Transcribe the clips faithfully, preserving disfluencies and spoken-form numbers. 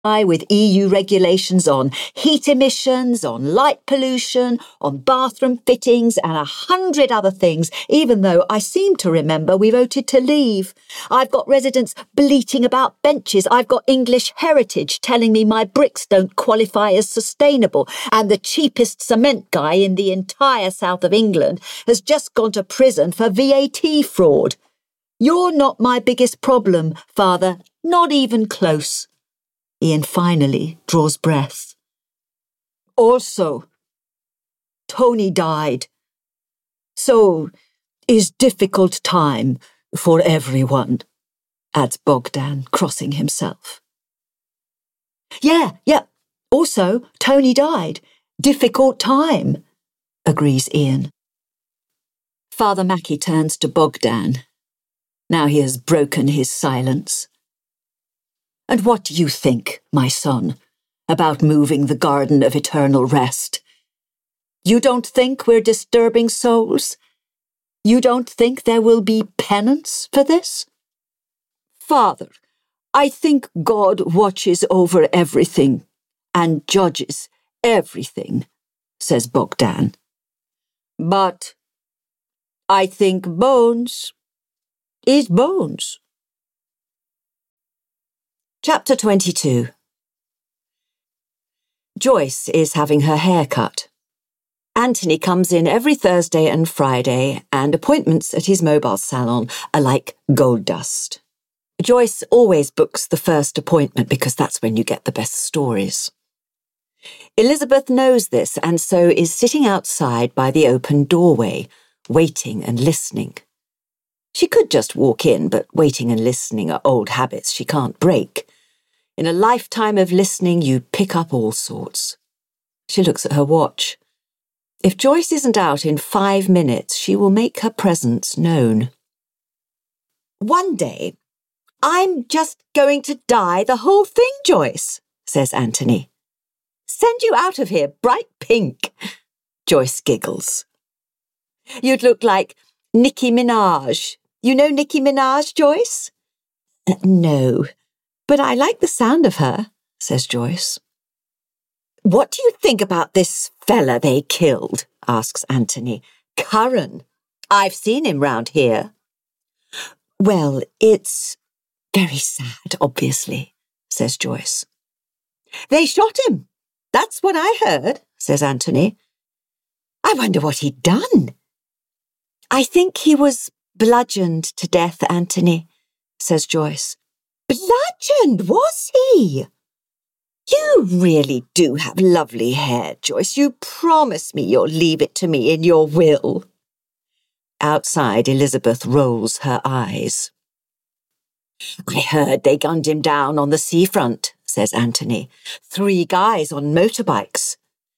with E U regulations on heat emissions, on light pollution, on bathroom fittings and a hundred other things, even though I seem to remember we voted to leave. I've got residents bleating about benches. I've got English Heritage telling me my bricks don't qualify as sustainable, and the cheapest cement guy in the entire south of England has just gone to prison for V A T fraud. You're not my biggest problem, Father, not even close. Ian finally draws breath. Also, Tony died. So is difficult time for everyone, adds Bogdan, crossing himself. Yeah, yeah, also Tony died. Difficult time, agrees Ian. Father Mackey turns to Bogdan. Now he has broken his silence. And what do you think, my son, about moving the Garden of Eternal Rest? You don't think we're disturbing souls? You don't think there will be penance for this? Father, I think God watches over everything and judges everything, says Bogdan. But I think bones is bones. Chapter twenty-two. Joyce is having her hair cut. Anthony comes in every Thursday and Friday, and appointments at his mobile salon are like gold dust. Joyce always books the first appointment because that's when you get the best stories. Elizabeth knows this and so is sitting outside by the open doorway, waiting and listening. She could just walk in, but waiting and listening are old habits she can't break. In a lifetime of listening, you pick up all sorts. She looks at her watch. If Joyce isn't out in five minutes, she will make her presence known. One day, I'm just going to dye the whole thing, Joyce, says Anthony. Send you out of here bright pink. Joyce giggles. You'd look like Nicki Minaj. You know Nicki Minaj, Joyce? Uh, no, but I like the sound of her, says Joyce. What do you think about this fella they killed? Asks Anthony. Curran. I've seen him round here. Well, it's very sad, obviously, says Joyce. They shot him. That's what I heard, says Anthony. I wonder what he'd done. I think he was bludgeoned to death, Anthony, says Joyce. Bludgeoned, was he? You really do have lovely hair, Joyce. You promise me you'll leave it to me in your will. Outside, Elizabeth rolls her eyes. I heard they gunned him down on the seafront, says Anthony. Three guys on motorbikes.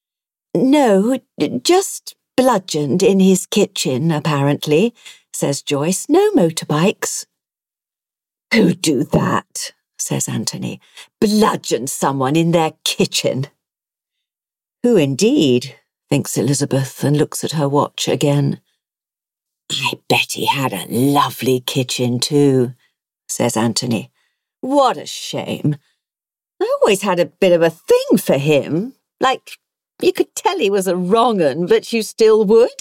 No, just bludgeoned in his kitchen, apparently, says Joyce. No motorbikes. Who'd do that? Says Anthony. Bludgeon someone in their kitchen. Who indeed, thinks Elizabeth and looks at her watch again. I bet he had a lovely kitchen too, says Anthony. What a shame. I always had a bit of a thing for him. Like, you could tell he was a wrong 'un, but you still would.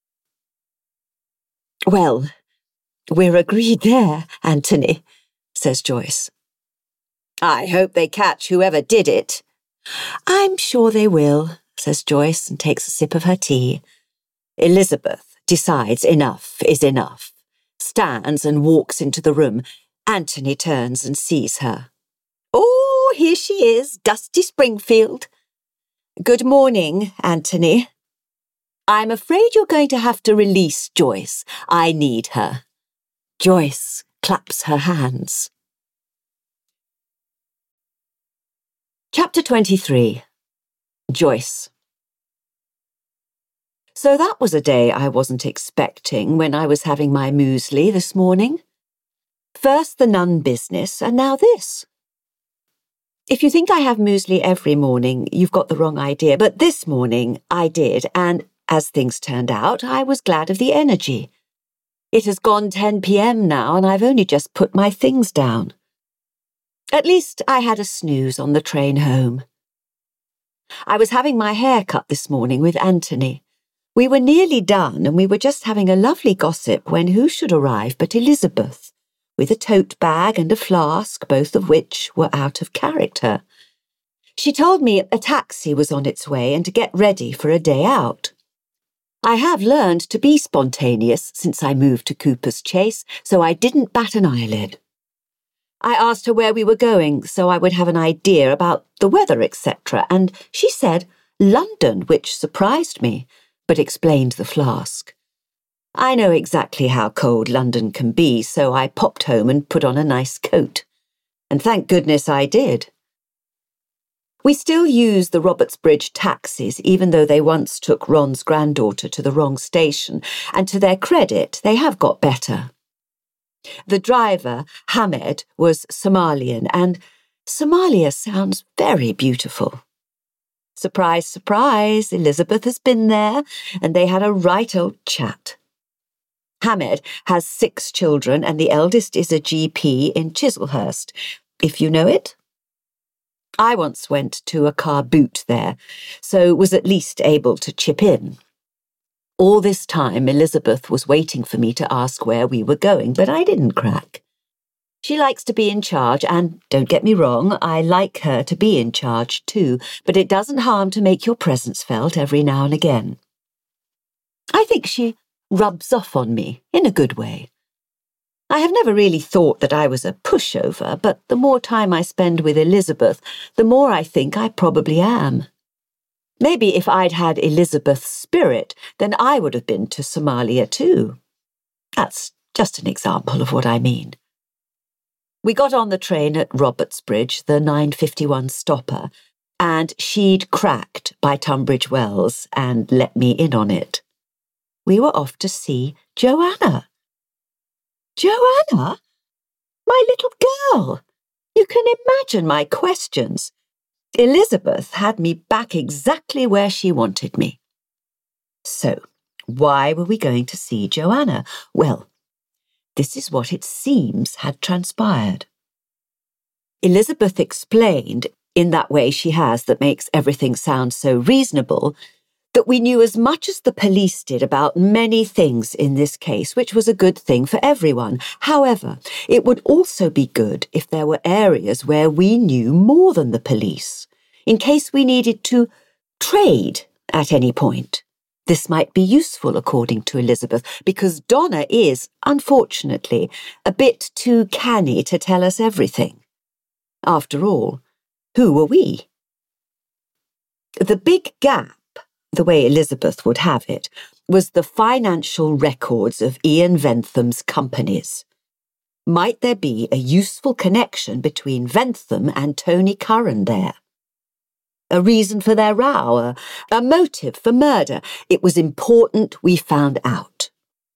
Well, we're agreed there, Anthony, says Joyce. I hope they catch whoever did it. I'm sure they will, says Joyce and takes a sip of her tea. Elizabeth decides enough is enough, stands and walks into the room. Anthony turns and sees her. Oh, here she is, Dusty Springfield. Good morning, Anthony. I'm afraid you're going to have to release Joyce. I need her. Joyce claps her hands. Chapter twenty-three. Joyce. So that was a day I wasn't expecting when I was having my muesli this morning. First the nun business, and now this. If you think I have muesli every morning, you've got the wrong idea, but this morning I did, and as things turned out, I was glad of the energy. It has gone ten p.m. now, and I've only just put my things down. At least I had a snooze on the train home. I was having my hair cut this morning with Anthony. We were nearly done and we were just having a lovely gossip when who should arrive but Elizabeth, with a tote bag and a flask, both of which were out of character. She told me a taxi was on its way and to get ready for a day out. I have learned to be spontaneous since I moved to Cooper's Chase, so I didn't bat an eyelid. I asked her where we were going so I would have an idea about the weather, et cetera, and she said London, which surprised me, but explained the flask. I know exactly how cold London can be, so I popped home and put on a nice coat. And thank goodness I did. We still use the Robertsbridge taxis, even though they once took Ron's granddaughter to the wrong station, and to their credit, they have got better. The driver, Hamed, was Somalian, and Somalia sounds very beautiful. Surprise, surprise, Elizabeth has been there, and they had a right old chat. Hamed has six children, and the eldest is a G P in Chislehurst, if you know it. I once went to a car boot there, so was at least able to chip in. All this time, Elizabeth was waiting for me to ask where we were going, but I didn't crack. She likes to be in charge, and don't get me wrong, I like her to be in charge too, but it doesn't harm to make your presence felt every now and again. I think she rubs off on me in a good way. I have never really thought that I was a pushover, but the more time I spend with Elizabeth, the more I think I probably am. Maybe if I'd had Elizabeth's spirit, then I would have been to Somalia too. That's just an example of what I mean. We got on the train at Robertsbridge, the nine fifty-one stopper, and she'd cracked by Tunbridge Wells and let me in on it. We were off to see Joanna. Joanna? My little girl! You can imagine my questions. Elizabeth had me back exactly where she wanted me. So, why were we going to see Joanna? Well, this is what it seems had transpired. Elizabeth explained, in that way she has that makes everything sound so reasonable, that we knew as much as the police did about many things in this case, which was a good thing for everyone. However, it would also be good if there were areas where we knew more than the police, in case we needed to trade at any point. This might be useful, according to Elizabeth, because Donna is, unfortunately, a bit too canny to tell us everything. After all, who were we? The big gap, the way Elizabeth would have it, was the financial records of Ian Ventham's companies. Might there be a useful connection between Ventham and Tony Curran there? A reason for their row, a, a motive for murder. It was important we found out.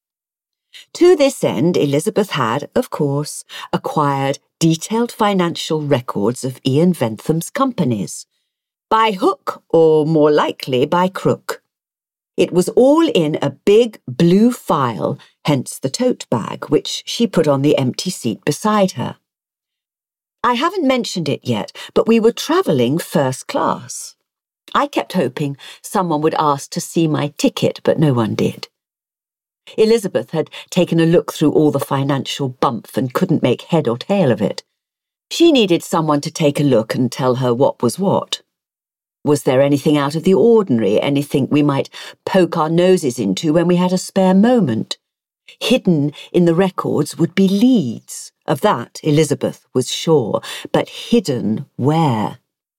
To this end, Elizabeth had, of course, acquired detailed financial records of Ian Ventham's companies. By hook, or more likely by crook. It was all in a big blue file, hence the tote bag, which she put on the empty seat beside her. I haven't mentioned it yet, but we were travelling first class. I kept hoping someone would ask to see my ticket, but no one did. Elizabeth had taken a look through all the financial bump and couldn't make head or tail of it. She needed someone to take a look and tell her what was what. Was there anything out of the ordinary, anything we might poke our noses into when we had a spare moment? Hidden in the records would be leads. Of that, Elizabeth was sure, but hidden where?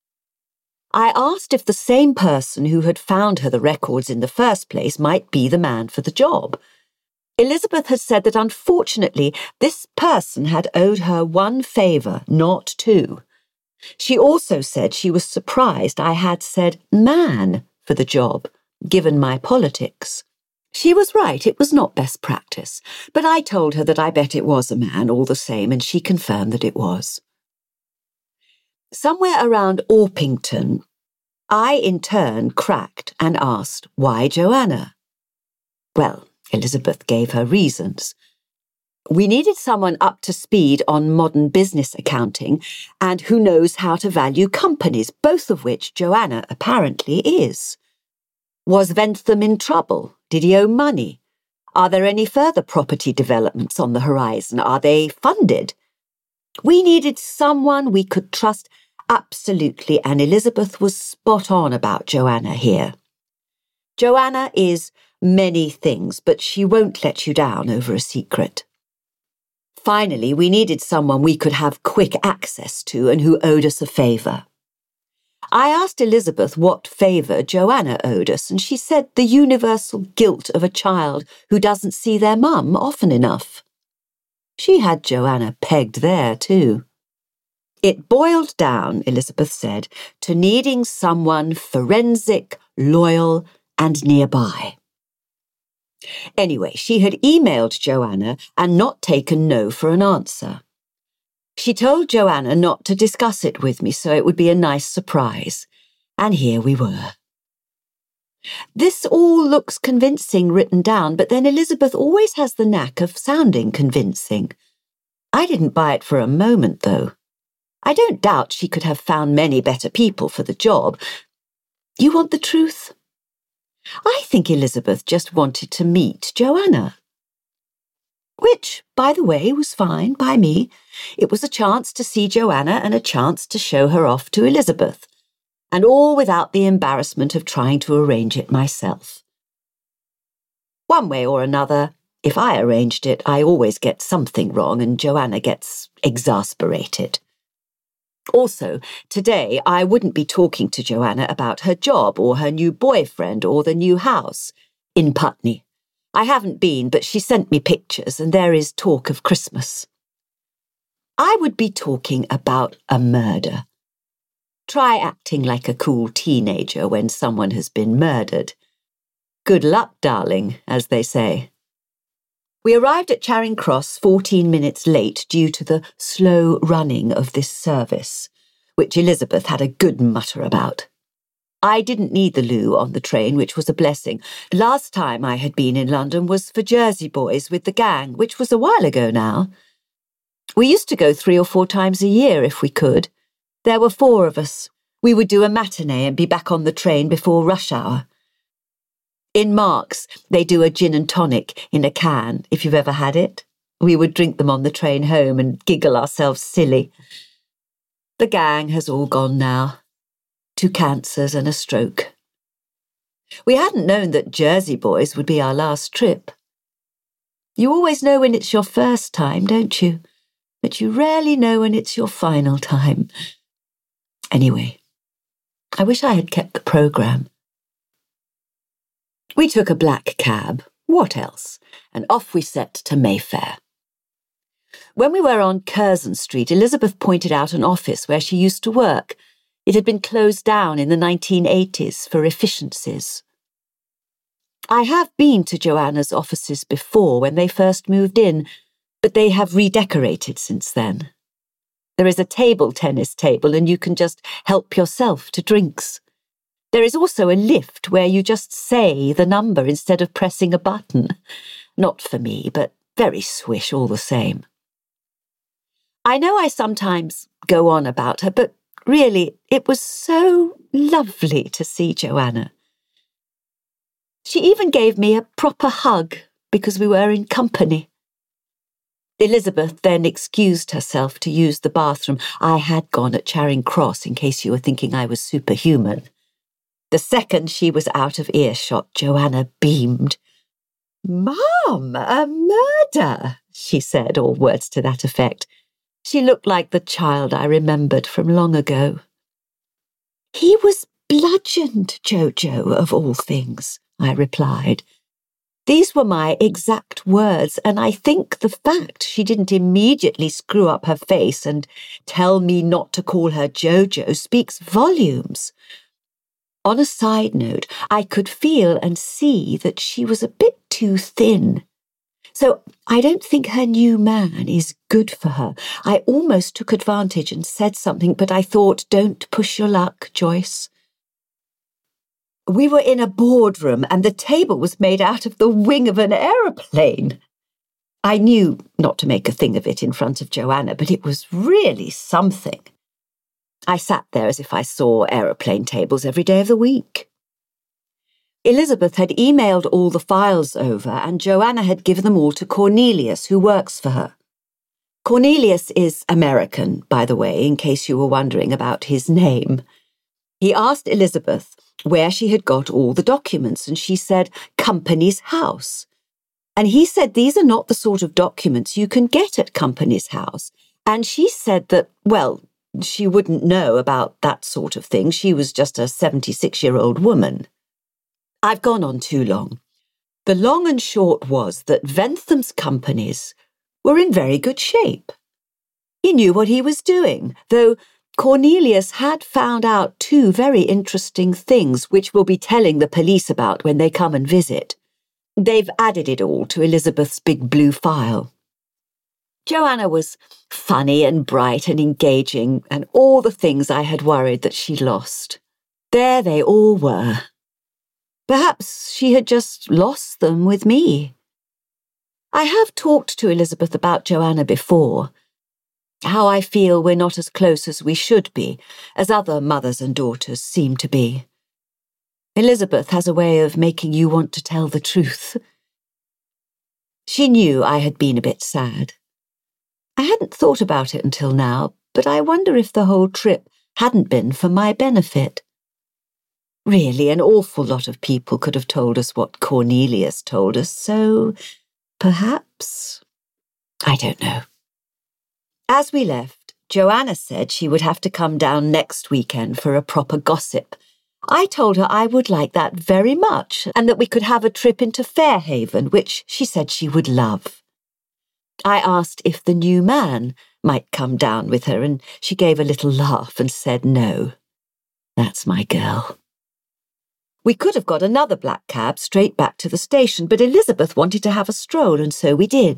I asked if the same person who had found her the records in the first place might be the man for the job. Elizabeth had said that unfortunately this person had owed her one favour, not two. She also said she was surprised I had said man for the job, given my politics. She was right, it was not best practice, but I told her that I bet it was a man all the same, and she confirmed that it was. Somewhere around Orpington, I in turn cracked and asked why Joanna. Well, Elizabeth gave her reasons. We needed someone up to speed on modern business accounting and who knows how to value companies, both of which Joanna apparently is. Was Ventham in trouble? Did he owe money? Are there any further property developments on the horizon? Are they funded? We needed someone we could trust absolutely, and Elizabeth was spot on about Joanna here. Joanna is many things, but she won't let you down over a secret. Finally, we needed someone we could have quick access to and who owed us a favour. I asked Elizabeth what favour Joanna owed us, and she said the universal guilt of a child who doesn't see their mum often enough. She had Joanna pegged there, too. It boiled down, Elizabeth said, to needing someone forensic, loyal, and nearby. Anyway, she had emailed Joanna and not taken no for an answer. She told Joanna not to discuss it with me, so it would be a nice surprise. And here we were. This all looks convincing written down, but then Elizabeth always has the knack of sounding convincing. I didn't buy it for a moment, though. I don't doubt she could have found many better people for the job. You want the truth? I think Elizabeth just wanted to meet Joanna. Which, by the way, was fine by me. It was a chance to see Joanna and a chance to show her off to Elizabeth, and all without the embarrassment of trying to arrange it myself. One way or another, if I arranged it, I always get something wrong and Joanna gets exasperated. Also, today I wouldn't be talking to Joanna about her job or her new boyfriend or the new house in Putney. I haven't been, but she sent me pictures and there is talk of Christmas. I would be talking about a murder. Try acting like a cool teenager when someone has been murdered. Good luck, darling, as they say. We arrived at Charing Cross fourteen minutes late due to the slow running of this service, which Elizabeth had a good mutter about. I didn't need the loo on the train, which was a blessing. Last time I had been in London was for Jersey Boys with the gang, which was a while ago now. We used to go three or four times a year if we could. There were four of us. We would do a matinee and be back on the train before rush hour. In Marks, they do a gin and tonic in a can, if you've ever had it. We would drink them on the train home and giggle ourselves silly. The gang has all gone now. Two cancers and a stroke. We hadn't known that Jersey Boys would be our last trip. You always know when it's your first time, don't you? But you rarely know when it's your final time. Anyway, I wish I had kept the programme. We took a black cab, what else, and off we set to Mayfair. When we were on Curzon Street, Elizabeth pointed out an office where she used to work. It had been closed down in the nineteen eighties for efficiencies. I have been to Joanna's offices before when they first moved in, but they have redecorated since then. There is a table tennis table and you can just help yourself to drinks. There is also a lift where you just say the number instead of pressing a button. Not for me, but very swish all the same. I know I sometimes go on about her, but really, it was so lovely to see Joanna. She even gave me a proper hug because we were in company. Elizabeth then excused herself to use the bathroom. I had gone at Charing Cross in case you were thinking I was superhuman. The second she was out of earshot, Joanna beamed. "Mum, a murder," she said, or words to that effect. She looked like the child I remembered from long ago. "He was bludgeoned, Jojo, of all things," I replied. These were my exact words, and I think the fact she didn't immediately screw up her face and tell me not to call her Jojo speaks volumes. On a side note, I could feel and see that she was a bit too thin. So I don't think her new man is good for her. I almost took advantage and said something, but I thought, don't push your luck, Joyce. We were in a boardroom and the table was made out of the wing of an aeroplane. I knew not to make a thing of it in front of Joanna, but it was really something. I sat there as if I saw aeroplane tables every day of the week. Elizabeth had emailed all the files over, and Joanna had given them all to Cornelius, who works for her. Cornelius is American, by the way, in case you were wondering about his name. He asked Elizabeth where she had got all the documents, and she said, Company's House. And he said these are not the sort of documents you can get at Company's House. And she said that, well, she wouldn't know about that sort of thing. She was just a seventy-six-year-old woman. I've gone on too long. The long and short was that Bentham's companies were in very good shape. He knew what he was doing, though Cornelius had found out two very interesting things which we'll be telling the police about when they come and visit. They've added it all to Elizabeth's big blue file. Joanna was funny and bright and engaging, and all the things I had worried that she'd lost. There they all were. Perhaps she had just lost them with me. I have talked to Elizabeth about Joanna before, how I feel we're not as close as we should be, as other mothers and daughters seem to be. Elizabeth has a way of making you want to tell the truth. She knew I had been a bit sad. I hadn't thought about it until now, but I wonder if the whole trip hadn't been for my benefit. Really, an awful lot of people could have told us what Cornelius told us, so perhaps... I don't know. As we left, Joanna said she would have to come down next weekend for a proper gossip. I told her I would like that very much, and that we could have a trip into Fairhaven, which she said she would love. I asked if the new man might come down with her, and she gave a little laugh and said no. That's my girl. We could have got another black cab straight back to the station, but Elizabeth wanted to have a stroll, and so we did.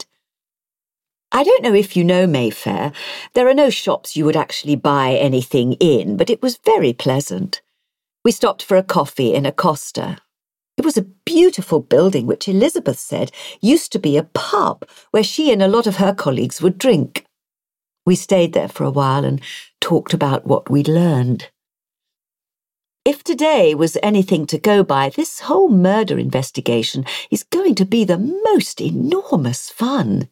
I don't know if you know Mayfair. There are no shops you would actually buy anything in, but it was very pleasant. We stopped for a coffee in a Costa. It was a beautiful building which Elizabeth said used to be a pub where she and a lot of her colleagues would drink. We stayed there for a while and talked about what we'd learned. If today was anything to go by, this whole murder investigation is going to be the most enormous fun.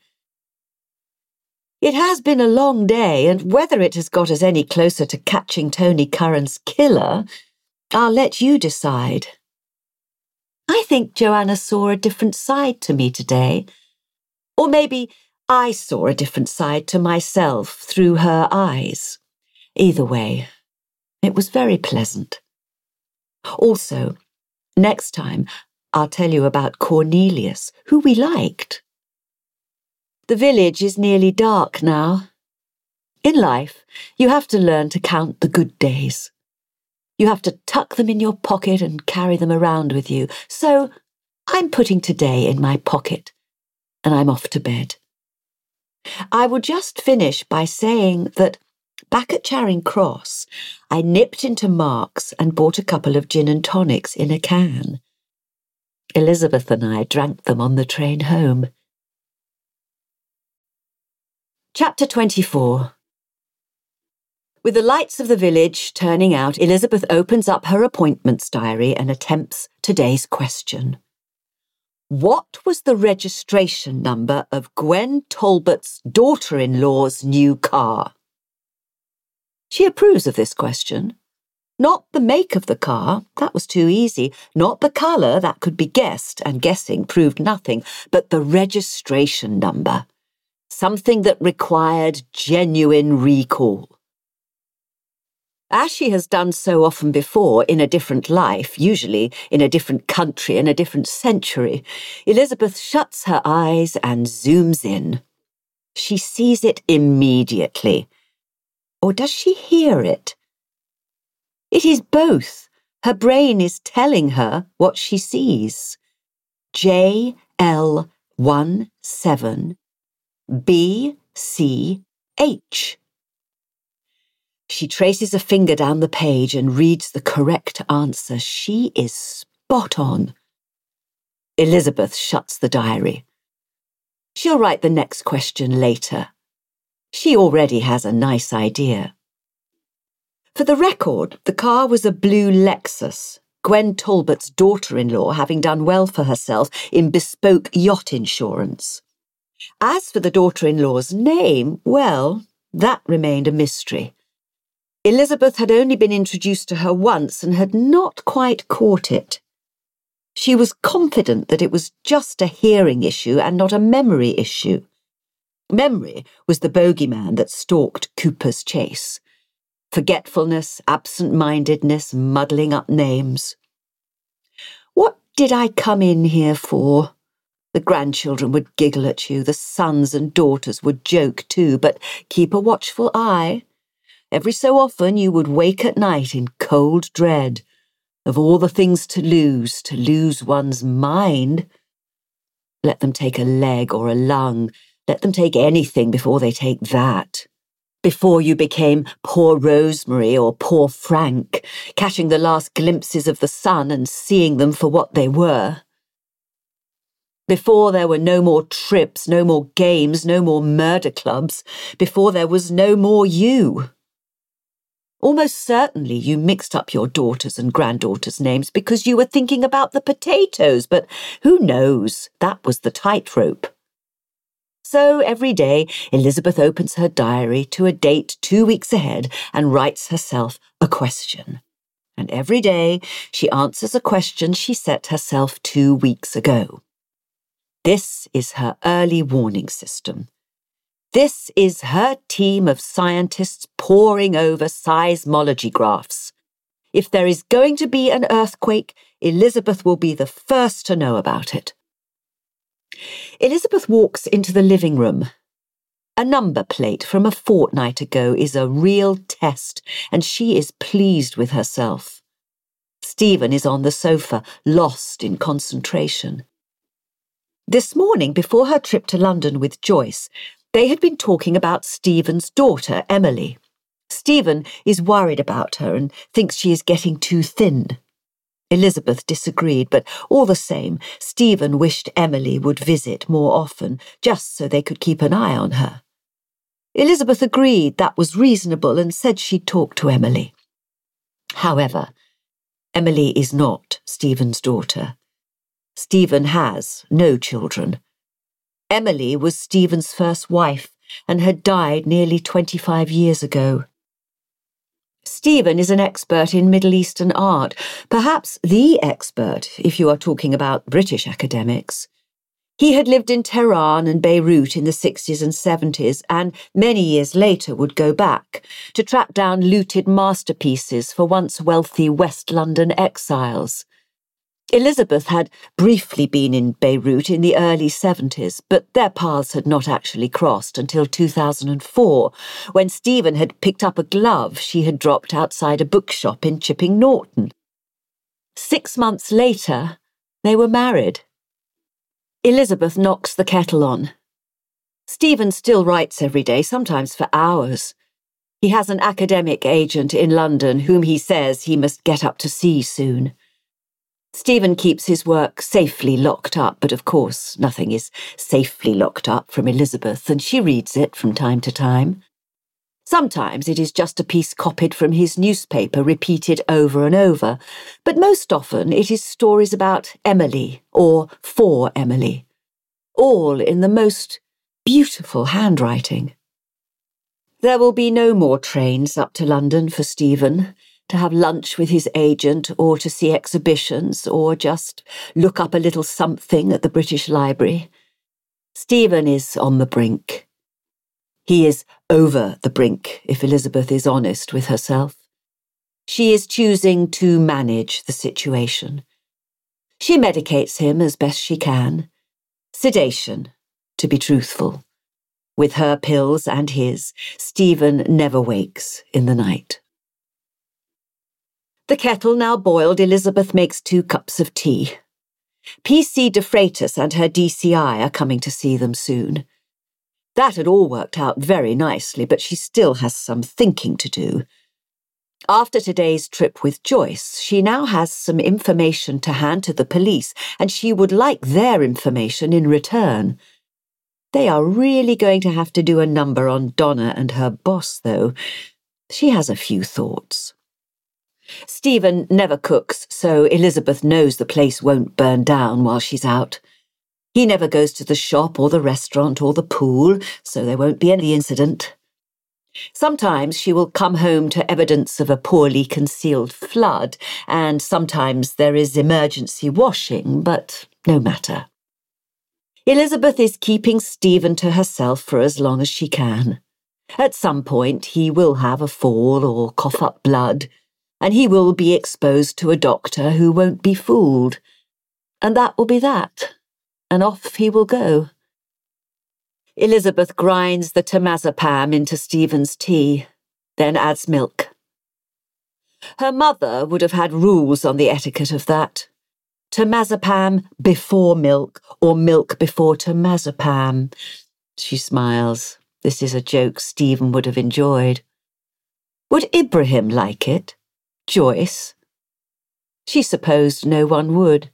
It has been a long day, and whether it has got us any closer to catching Tony Curran's killer, I'll let you decide. I think Joanna saw a different side to me today. Or maybe I saw a different side to myself through her eyes. Either way, it was very pleasant. Also, next time I'll tell you about Cornelius, who we liked. The village is nearly dark now. In life, you have to learn to count the good days. You have to tuck them in your pocket and carry them around with you. So I'm putting today in my pocket, and I'm off to bed. I will just finish by saying that back at Charing Cross, I nipped into Mark's and bought a couple of gin and tonics in a can. Elizabeth and I drank them on the train home. Chapter twenty-four. With the lights of the village turning out, Elizabeth opens up her appointments diary and attempts today's question. What was the registration number of Gwen Talbot's daughter-in-law's new car? She approves of this question. Not the make of the car, that was too easy. Not the colour, that could be guessed, and guessing proved nothing, but the registration number. Something that required genuine recall. As she has done so often before in a different life, usually in a different country and a different century, Elizabeth shuts her eyes and zooms in. She sees it immediately. Or does she hear it? It is both. Her brain is telling her what she sees. J L one seven B C H. She traces a finger down the page and reads the correct answer. She is spot on. Elizabeth shuts the diary. She'll write the next question later. She already has a nice idea. For the record, the car was a blue Lexus, Gwen Talbot's daughter-in-law having done well for herself in bespoke yacht insurance. As for the daughter-in-law's name, well, that remained a mystery. Elizabeth had only been introduced to her once and had not quite caught it. She was confident that it was just a hearing issue and not a memory issue. Memory was the bogeyman that stalked Cooper's Chase. Forgetfulness, absent-mindedness, muddling up names. What did I come in here for? The grandchildren would giggle at you, the sons and daughters would joke too, but keep a watchful eye. Every so often you would wake at night in cold dread of all the things to lose, to lose one's mind. Let them take a leg or a lung. Let them take anything before they take that. Before you became poor Rosemary or poor Frank, catching the last glimpses of the sun and seeing them for what they were. Before there were no more trips, no more games, no more murder clubs. Before there was no more you. Almost certainly you mixed up your daughters' and granddaughters' names because you were thinking about the potatoes, but who knows? That was the tightrope. So every day, Elizabeth opens her diary to a date two weeks ahead and writes herself a question. And every day, she answers a question she set herself two weeks ago. This is her early warning system. This is her team of scientists poring over seismology graphs. If there is going to be an earthquake, Elizabeth will be the first to know about it. Elizabeth walks into the living room. A number plate from a fortnight ago is a real test, and she is pleased with herself. Stephen is on the sofa, lost in concentration. This morning, before her trip to London with Joyce, they had been talking about Stephen's daughter, Emily. Stephen is worried about her and thinks she is getting too thin. Elizabeth disagreed, but all the same, Stephen wished Emily would visit more often, just so they could keep an eye on her. Elizabeth agreed that was reasonable and said she'd talk to Emily. However, Emily is not Stephen's daughter. Stephen has no children. Emily was Stephen's first wife and had died nearly twenty-five years ago. Stephen is an expert in Middle Eastern art, perhaps the expert if you are talking about British academics. He had lived in Tehran and Beirut in the sixties and seventies and many years later would go back to track down looted masterpieces for once wealthy West London exiles. Elizabeth had briefly been in Beirut in the early seventies, but their paths had not actually crossed until two thousand four, when Stephen had picked up a glove she had dropped outside a bookshop in Chipping Norton. Six months later, they were married. Elizabeth knocks the kettle on. Stephen still writes every day, sometimes for hours. He has an academic agent in London whom he says he must get up to see soon. Stephen keeps his work safely locked up, but of course nothing is safely locked up from Elizabeth, and she reads it from time to time. Sometimes it is just a piece copied from his newspaper, repeated over and over, but most often it is stories about Emily or for Emily, all in the most beautiful handwriting. There will be no more trains up to London for Stephen, to have lunch with his agent or to see exhibitions or just look up a little something at the British Library. Stephen is on the brink. He is over the brink, if Elizabeth is honest with herself. She is choosing to manage the situation. She medicates him as best she can. Sedation, to be truthful. With her pills and his, Stephen never wakes in the night. The kettle now boiled, Elizabeth makes two cups of tea. P C de Freitas and her D C I are coming to see them soon. That had all worked out very nicely, but she still has some thinking to do. After today's trip with Joyce, she now has some information to hand to the police, and she would like their information in return. They are really going to have to do a number on Donna and her boss, though. She has a few thoughts. Stephen never cooks, so Elizabeth knows the place won't burn down while she's out. He never goes to the shop or the restaurant or the pool, so there won't be any incident. Sometimes she will come home to evidence of a poorly concealed flood, and sometimes there is emergency washing, but no matter. Elizabeth is keeping Stephen to herself for as long as she can. At some point he will have a fall or cough up blood, and he will be exposed to a doctor who won't be fooled. And that will be that, and off he will go. Elizabeth grinds the temazepam into Stephen's tea, then adds milk. Her mother would have had rules on the etiquette of that. Temazepam before milk, or milk before temazepam. She smiles. This is a joke Stephen would have enjoyed. Would Ibrahim like it? Joyce? She supposed no one would.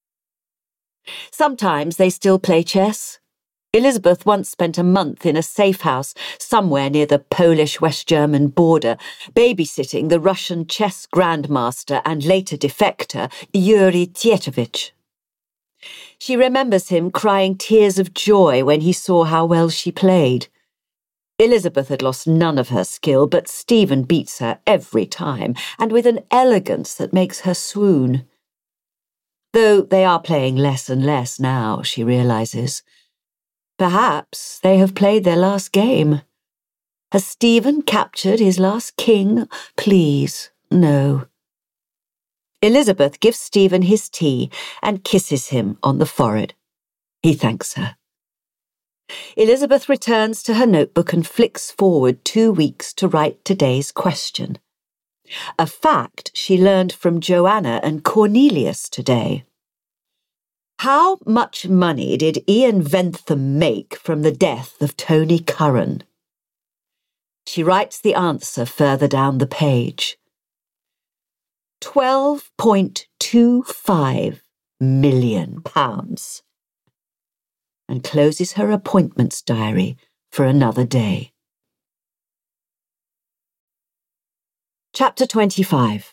Sometimes they still play chess. Elizabeth once spent a month in a safe house somewhere near the Polish-West German border, babysitting the Russian chess grandmaster and later defector Yuri Tietovich. She remembers him crying tears of joy when he saw how well she played. Elizabeth had lost none of her skill, but Stephen beats her every time, and with an elegance that makes her swoon. Though they are playing less and less now, she realises. Perhaps they have played their last game. Has Stephen captured his last king? Please, no. Elizabeth gives Stephen his tea and kisses him on the forehead. He thanks her. Elizabeth returns to her notebook and flicks forward two weeks to write today's question. A fact she learned from Joanna and Cornelius today. How much money did Ian Ventham make from the death of Tony Curran? She writes the answer further down the page. Twelve point two five million pounds. And closes her appointments diary for another day. Chapter twenty-five.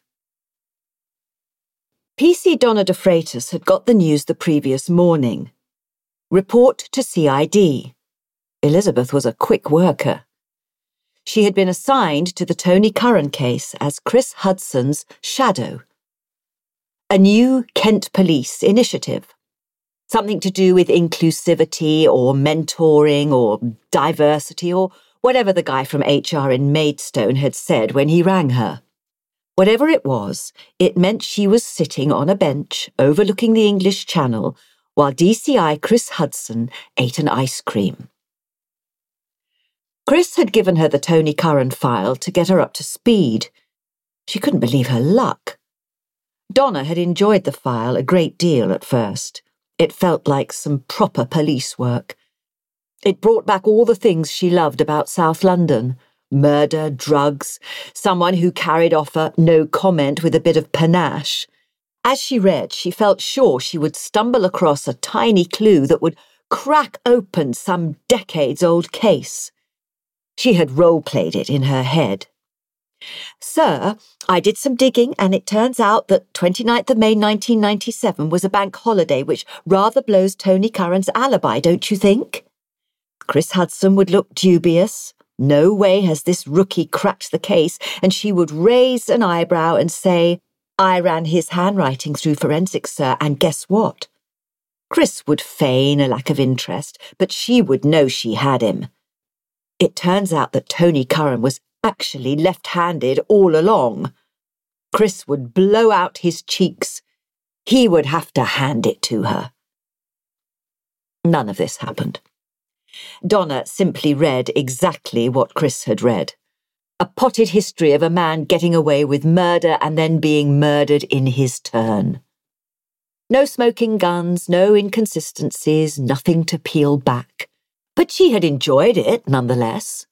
P C Donna de Freitas had got the news the previous morning. Report to C I D. Elizabeth was a quick worker. She had been assigned to the Tony Curran case as Chris Hudson's shadow. A new Kent Police initiative. Something to do with inclusivity or mentoring or diversity or whatever the guy from H R in Maidstone had said when he rang her. Whatever it was, it meant she was sitting on a bench overlooking the English Channel while D C I Chris Hudson ate an ice cream. Chris had given her the Tony Curran file to get her up to speed. She couldn't believe her luck. Donna had enjoyed the file a great deal at first. It felt like some proper police work. It brought back all the things she loved about South London. Murder, drugs, someone who carried off a no comment with a bit of panache. As she read, she felt sure she would stumble across a tiny clue that would crack open some decades-old case. She had role-played it in her head. Sir, I did some digging and it turns out that twenty-ninth of May nineteen ninety-seven was a bank holiday, which rather blows Tony Curran's alibi, don't you think? Chris Hudson would look dubious. No way has this rookie cracked the case, and she would raise an eyebrow and say, I ran his handwriting through forensics, sir, and guess what? Chris would feign a lack of interest, but she would know she had him. It turns out that Tony Curran was actually left-handed all along. Chris would blow out his cheeks. He would have to hand it to her. None of this happened. Donna simply read exactly what Chris had read. A potted history of a man getting away with murder and then being murdered in his turn. No smoking guns, no inconsistencies, nothing to peel back. But she had enjoyed it, nonetheless.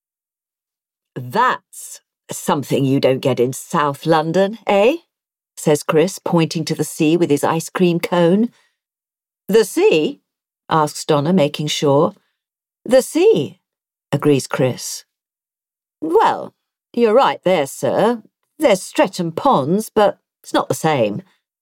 That's something you don't get in South London, eh? Says Chris, pointing to the sea with his ice cream cone. The sea? Asks Donna, making sure. The sea, agrees Chris. Well, you're right there, sir. There's Streatham Ponds, but it's not the same.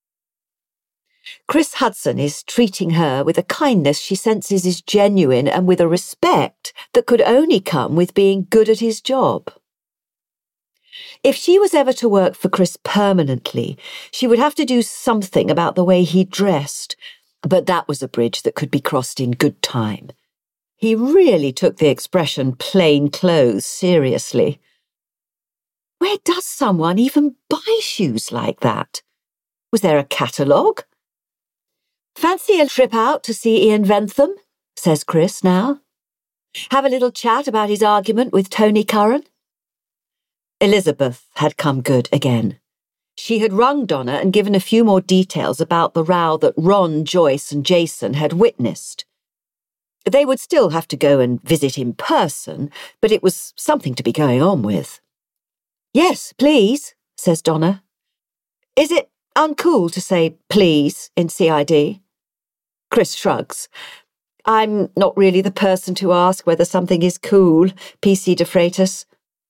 Chris Hudson is treating her with a kindness she senses is genuine and with a respect that could only come with being good at his job. If she was ever to work for Chris permanently, she would have to do something about the way he dressed, but that was a bridge that could be crossed in good time. He really took the expression plain clothes seriously. Where does someone even buy shoes like that? Was there a catalogue? Fancy a trip out to see Ian Ventham, says Chris now. Have a little chat about his argument with Tony Curran. Elizabeth had come good again. She had rung Donna and given a few more details about the row that Ron, Joyce and Jason had witnessed. They would still have to go and visit in person, but it was something to be going on with. Yes, please, says Donna. Is it uncool to say please in C I D? Chris shrugs. I'm not really the person to ask whether something is cool, P C de Freitas.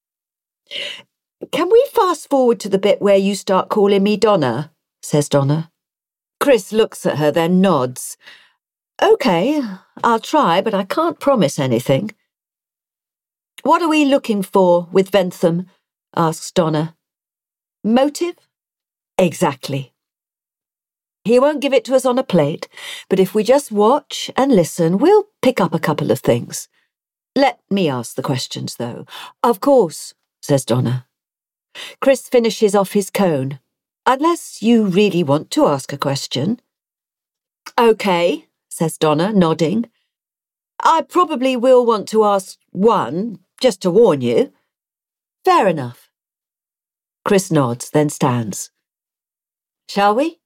Can we fast forward to the bit where you start calling me Donna? Says Donna. Chris looks at her, then nods. OK, I'll try, but I can't promise anything. What are we looking for with Ventham? Asks Donna. Motive? Exactly. He won't give it to us on a plate, but if we just watch and listen, we'll pick up a couple of things. Let me ask the questions, though. Of course, says Donna. Chris finishes off his cone. Unless you really want to ask a question. OK, says Donna, nodding. I probably will want to ask one, just to warn you. Fair enough. Chris nods, then stands. Shall we?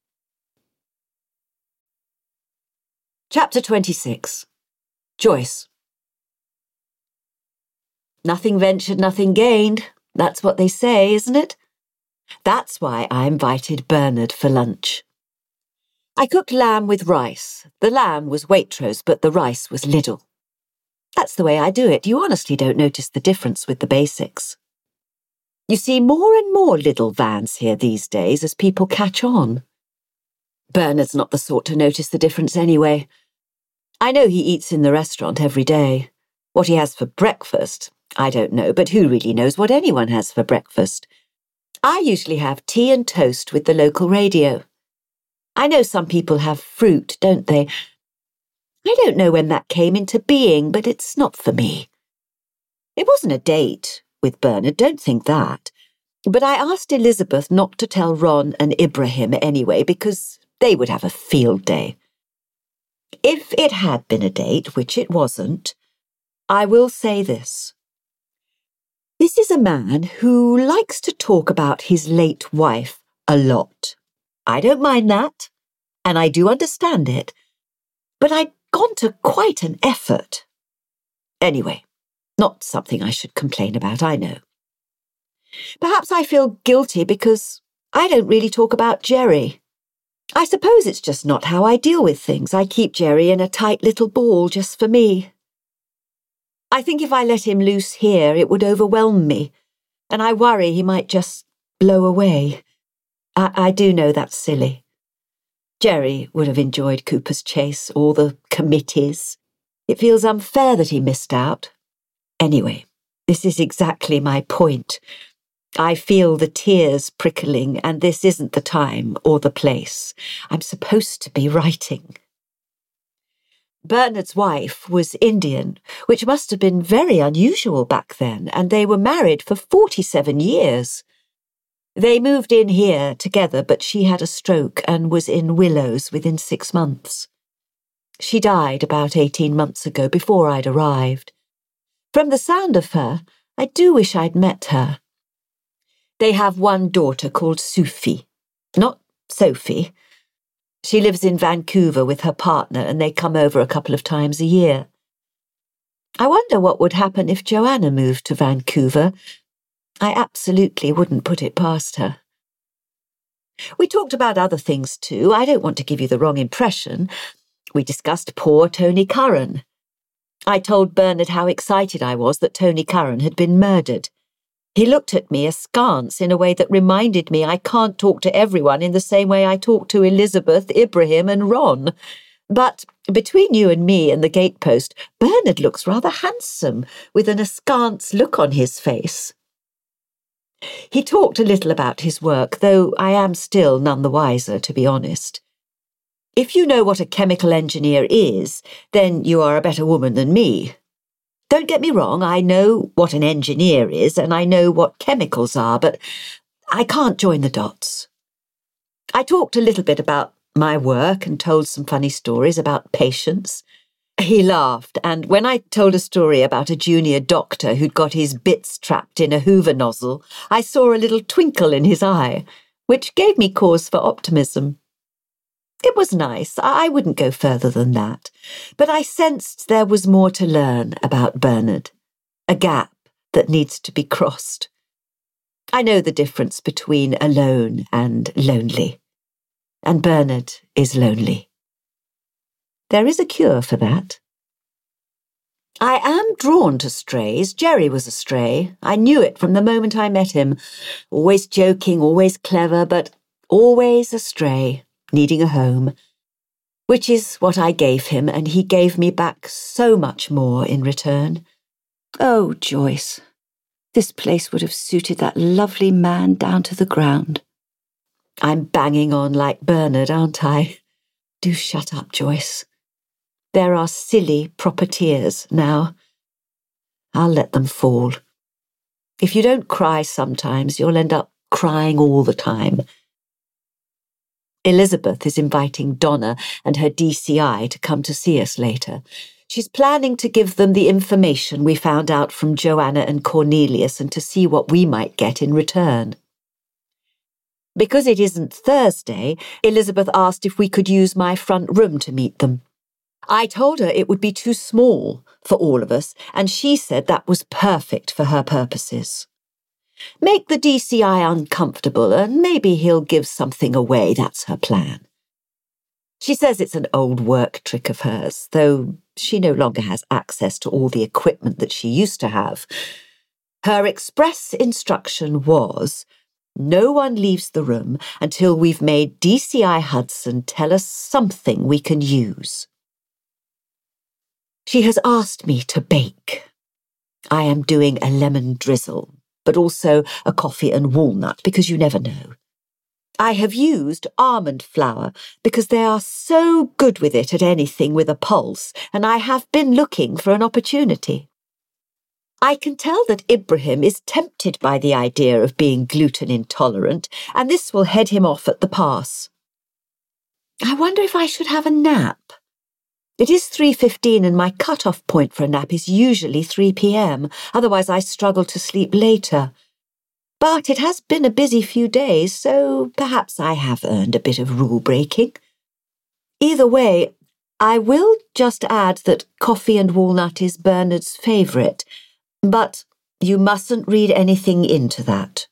Chapter twenty-six. Joyce. Nothing ventured, nothing gained. That's what they say, isn't it? That's why I invited Bernard for lunch. I cooked lamb with rice. The lamb was Waitrose, but the rice was Lidl. That's the way I do it. You honestly don't notice the difference with the basics. You see more and more Lidl vans here these days as people catch on. Bernard's not the sort to notice the difference anyway. I know he eats in the restaurant every day. What he has for breakfast, I don't know, but who really knows what anyone has for breakfast? I usually have tea and toast with the local radio. I know some people have fruit, don't they? I don't know when that came into being, but it's not for me. It wasn't a date with Bernard, don't think that. But I asked Elizabeth not to tell Ron and Ibrahim anyway, because they would have a field day. If it had been a date, which it wasn't, I will say this. This is a man who likes to talk about his late wife a lot. I don't mind that, and I do understand it, but I'd gone to quite an effort. Anyway, not something I should complain about, I know. Perhaps I feel guilty because I don't really talk about Jerry. I suppose it's just not how I deal with things. I keep Jerry in a tight little ball just for me. I think if I let him loose here, it would overwhelm me, and I worry he might just blow away. I, I do know that's silly. Jerry would have enjoyed Cooper's Chase, all the committees. It feels unfair that he missed out. Anyway, this is exactly my point. I feel the tears prickling, and this isn't the time or the place. I'm supposed to be writing. Bernard's wife was Indian, which must have been very unusual back then, and they were married for forty-seven years. They moved in here together, but she had a stroke and was in Willows within six months. She died about eighteen months ago, before I'd arrived. From the sound of her, I do wish I'd met her. They have one daughter called Sufi, not Sophie. She lives in Vancouver with her partner, and they come over a couple of times a year. I wonder what would happen if Joanna moved to Vancouver. I absolutely wouldn't put it past her. We talked about other things too. I don't want to give you the wrong impression. We discussed poor Tony Curran. I told Bernard how excited I was that Tony Curran had been murdered. He looked at me askance in a way that reminded me I can't talk to everyone in the same way I talk to Elizabeth, Ibrahim and Ron. But between you and me and the gatepost, Bernard looks rather handsome, with an askance look on his face. He talked a little about his work, though I am still none the wiser, to be honest. If you know what a chemical engineer is, then you are a better woman than me. Don't get me wrong, I know what an engineer is, and I know what chemicals are, but I can't join the dots. I talked a little bit about my work and told some funny stories about patients. He laughed, and when I told a story about a junior doctor who'd got his bits trapped in a Hoover nozzle, I saw a little twinkle in his eye, which gave me cause for optimism. It was nice. I wouldn't go further than that. But I sensed there was more to learn about Bernard, a gap that needs to be crossed. I know the difference between alone and lonely. And Bernard is lonely. There is a cure for that. I am drawn to strays. Jerry was a stray. I knew it from the moment I met him. Always joking, always clever, but always a stray. Needing a home, which is what I gave him, and he gave me back so much more in return. Oh, Joyce, this place would have suited that lovely man down to the ground. I'm banging on like Bernard, aren't I? Do shut up, Joyce. There are silly proper tears now. I'll let them fall. If you don't cry sometimes, you'll end up crying all the time. Elizabeth is inviting Donna and her D C I to come to see us later. She's planning to give them the information we found out from Joanna and Cornelius and to see what we might get in return. Because it isn't Thursday, Elizabeth asked if we could use my front room to meet them. I told her it would be too small for all of us, and she said that was perfect for her purposes. Make the D C I uncomfortable and maybe he'll give something away, that's her plan. She says it's an old work trick of hers, though she no longer has access to all the equipment that she used to have. Her express instruction was, no one leaves the room until we've made D C I Hudson tell us something we can use. She has asked me to bake. I am doing a lemon drizzle, but also a coffee and walnut, because you never know. I have used almond flour because they are so good with it at anything with a pulse, and I have been looking for an opportunity. I can tell that Ibrahim is tempted by the idea of being gluten intolerant, and this will head him off at the pass. I wonder if I should have a nap. It is three fifteen and my cut-off point for a nap is usually three p.m, otherwise I struggle to sleep later. But it has been a busy few days, so perhaps I have earned a bit of rule-breaking. Either way, I will just add that coffee and walnut is Bernard's favourite, but you mustn't read anything into that.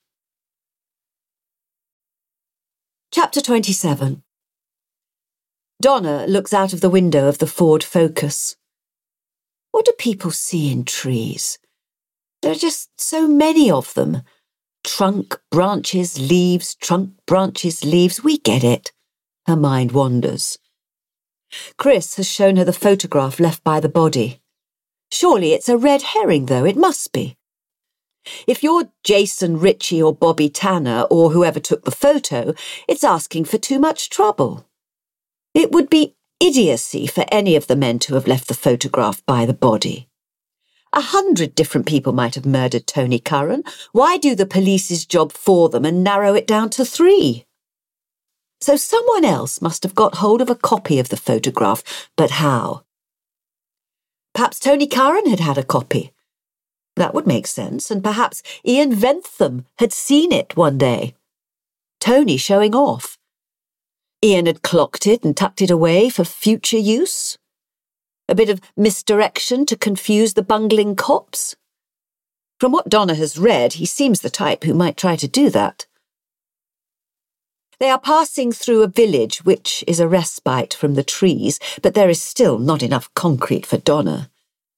Chapter twenty-seven. Donna looks out of the window of the Ford Focus. What do people see in trees? There are just so many of them. Trunk, branches, leaves, trunk, branches, leaves. We get it. Her mind wanders. Chris has shown her the photograph left by the body. Surely it's a red herring, though. It must be. If you're Jason Ritchie or Bobby Tanner or whoever took the photo, it's asking for too much trouble. It would be idiocy for any of the men to have left the photograph by the body. A hundred different people might have murdered Tony Curran. Why do the police's job for them and narrow it down to three? So someone else must have got hold of a copy of the photograph, but how? Perhaps Tony Curran had had a copy. That would make sense, and perhaps Ian Ventham had seen it one day. Tony showing off. Ian had clocked it and tucked it away for future use. A bit of misdirection to confuse the bungling cops. From what Donna has read, he seems the type who might try to do that. They are passing through a village which is a respite from the trees, but there is still not enough concrete for Donna.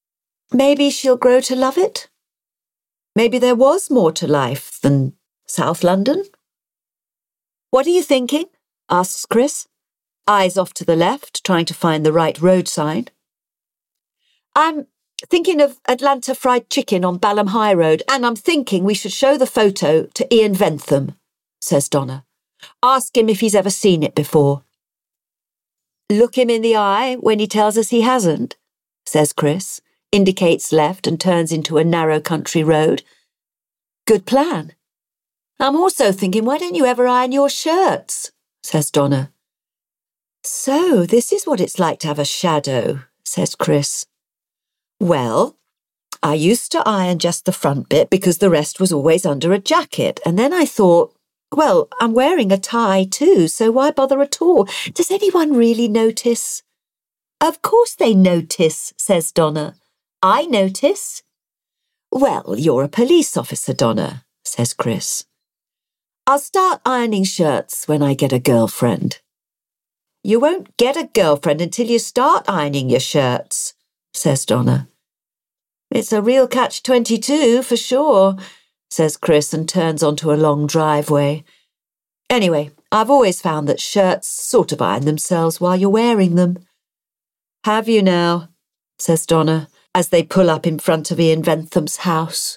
maybe she'll grow to love it? Maybe there was more to life than South London? What are you thinking? Asks Chris, eyes off to the left, trying to find the right road sign. I'm thinking of Atlanta Fried Chicken on Balham High Road, and I'm thinking we should show the photo to Ian Ventham, says Donna. Ask him if he's ever seen it before. Look him in the eye when he tells us he hasn't, says Chris, indicates left and turns into a narrow country road. Good plan. I'm also thinking, why don't you ever iron your shirts, says Donna. So this is what it's like to have a shadow, says Chris. Well, I used to iron just the front bit because the rest was always under a jacket, and then I thought, well, I'm wearing a tie too, so why bother at all? Does anyone really notice? Of course they notice, says Donna. I notice. Well, you're a police officer, Donna, says Chris. I'll start ironing shirts when I get a girlfriend. You won't get a girlfriend until you start ironing your shirts, says Donna. It's a real catch twenty-two for sure, says Chris and turns onto a long driveway. Anyway, I've always found that shirts sort of iron themselves while you're wearing them. Have you now? Says Donna, as they pull up in front of Ian Ventham's house.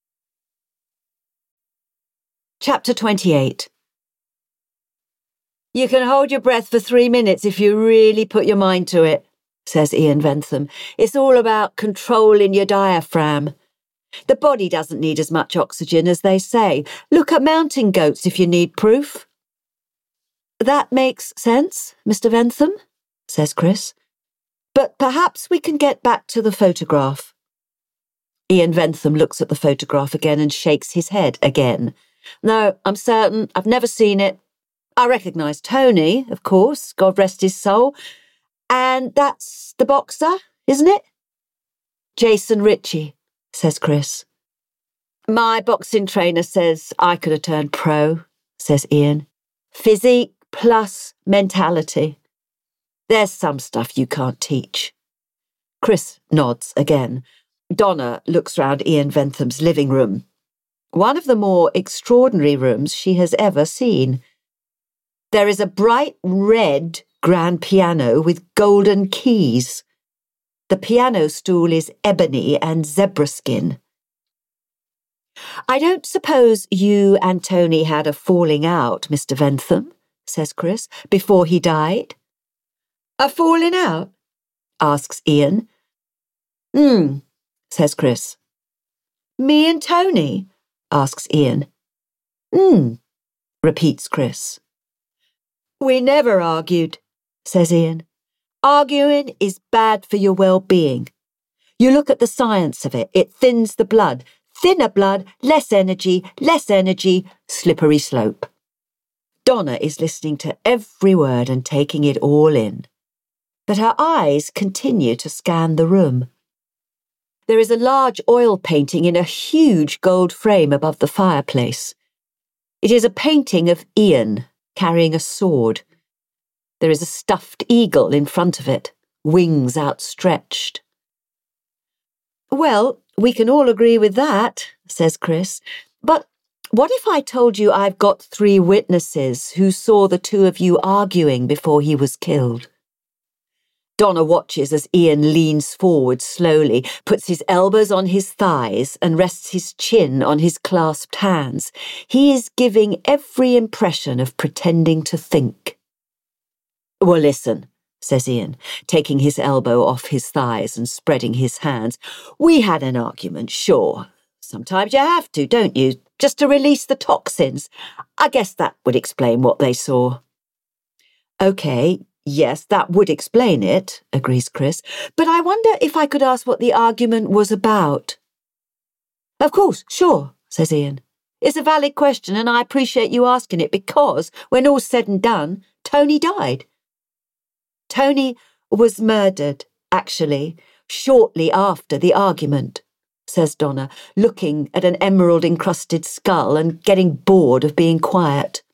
Chapter twenty-eight. You can hold your breath for three minutes if you really put your mind to it, says Ian Ventham. It's all about controlling your diaphragm. The body doesn't need as much oxygen as they say. Look at mountain goats if you need proof. That makes sense, Mister Ventham, says Chris. But perhaps we can get back to the photograph. Ian Ventham looks at the photograph again and shakes his head again. No, I'm certain I've never seen it. I recognise Tony, of course, God rest his soul. And that's the boxer, isn't it? Jason Ritchie, says Chris. My boxing trainer says I could have turned pro, says Ian. Physique plus mentality. There's some stuff you can't teach. Chris nods again. Donna looks round Ian Ventham's living room. One of the more extraordinary rooms she has ever seen. There is a bright red grand piano with golden keys. The piano stool is ebony and zebra skin. I don't suppose you and Tony had a falling out, Mister Ventham, says Chris, before he died? A falling out? Asks Ian. Hmm, says Chris. Me and Tony? Asks Ian. Hmm, repeats Chris. We never argued, says Ian. Arguing is bad for your well-being. You look at the science of it. It thins the blood. Thinner blood, less energy, less energy, slippery slope. Donna is listening to every word and taking it all in. But her eyes continue to scan the room. There is a large oil painting in a huge gold frame above the fireplace. It is a painting of Ian carrying a sword. There is a stuffed eagle in front of it, wings outstretched. Well, we can all agree with that, says Chris. But what if I told you I've got three witnesses who saw the two of you arguing before he was killed? Donna watches as Ian leans forward slowly, puts his elbows on his thighs and rests his chin on his clasped hands. He is giving every impression of pretending to think. Well, listen, says Ian, taking his elbow off his thighs and spreading his hands. We had an argument, sure. Sometimes you have to, don't you? Just to release the toxins. I guess that would explain what they saw. OK, yes, that would explain it, agrees Chris. But I wonder if I could ask what the argument was about. Of course, sure, says Ian. It's a valid question and I appreciate you asking it because, when all's said and done, Tony died. Tony was murdered, actually, shortly after the argument, says Donna, looking at an emerald-encrusted skull and getting bored of being quiet.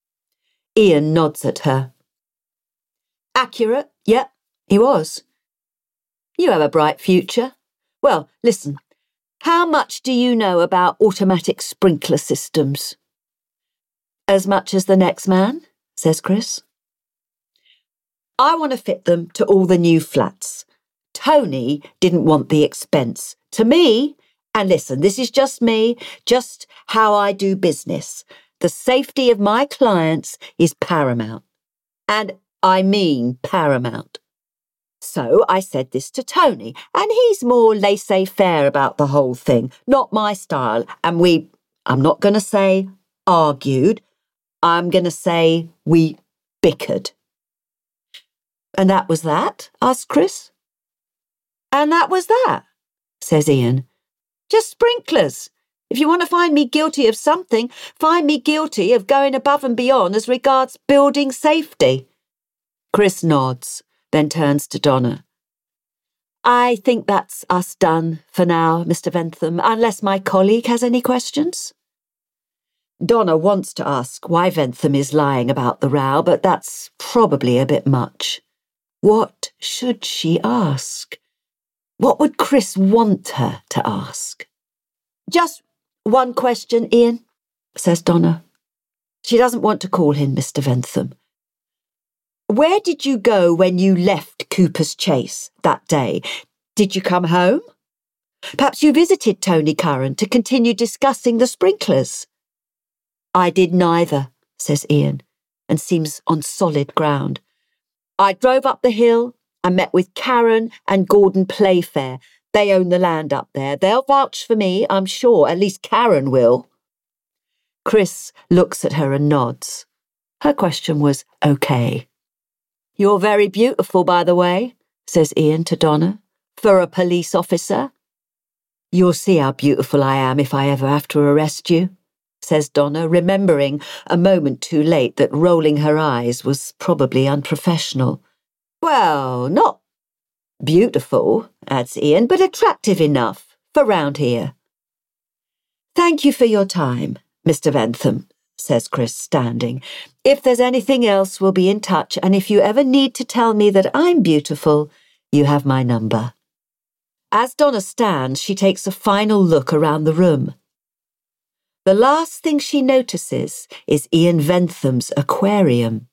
Ian nods at her. Accurate, yep, he was. You have a bright future. Well, listen, how much do you know about automatic sprinkler systems? As much as the next man, says Chris. I want to fit them to all the new flats. Tony didn't want the expense. To me, and listen, this is just me, just how I do business. The safety of my clients is paramount. And I mean paramount. So I said this to Tony, and he's more laissez-faire about the whole thing, not my style. And we, I'm not going to say argued, I'm going to say we bickered. And that was that? Asked Chris. And that was that, says Ian. Just sprinklers. If you want to find me guilty of something, find me guilty of going above and beyond as regards building safety. Chris nods, then turns to Donna. I think that's us done for now, Mister Bentham, unless my colleague has any questions. Donna wants to ask why Bentham is lying about the row, but that's probably a bit much. What should she ask? What would Chris want her to ask? Just one question, Ian, says Donna. She doesn't want to call him Mister Bentham. Where did you go when you left Cooper's Chase that day? Did you come home? Perhaps you visited Tony Curran to continue discussing the sprinklers. I did neither, says Ian, and seems on solid ground. I drove up the hill. I met with Karen and Gordon Playfair. They own the land up there. They'll vouch for me, I'm sure. At least Karen will. Chris looks at her and nods. Her question was okay. You're very beautiful, by the way, says Ian to Donna, for a police officer. You'll see how beautiful I am if I ever have to arrest you, says Donna, remembering a moment too late that rolling her eyes was probably unprofessional. Well, not beautiful, adds Ian, but attractive enough for round here. Thank you for your time, Mister Bentham, says Chris, standing. If there's anything else, we'll be in touch, and if you ever need to tell me that I'm beautiful, you have my number. As Donna stands, she takes a final look around the room. The last thing she notices is Ian Bentham's aquarium.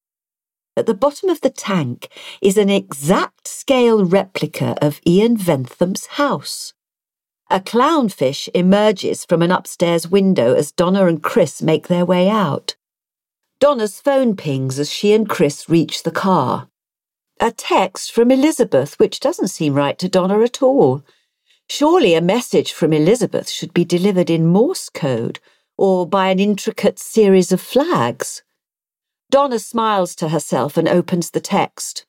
At the bottom of the tank is an exact scale replica of Ian Bentham's house. A clownfish emerges from an upstairs window as Donna and Chris make their way out. Donna's phone pings as she and Chris reach the car. A text from Elizabeth, which doesn't seem right to Donna at all. Surely a message from Elizabeth should be delivered in Morse code or by an intricate series of flags. Donna smiles to herself and opens the text.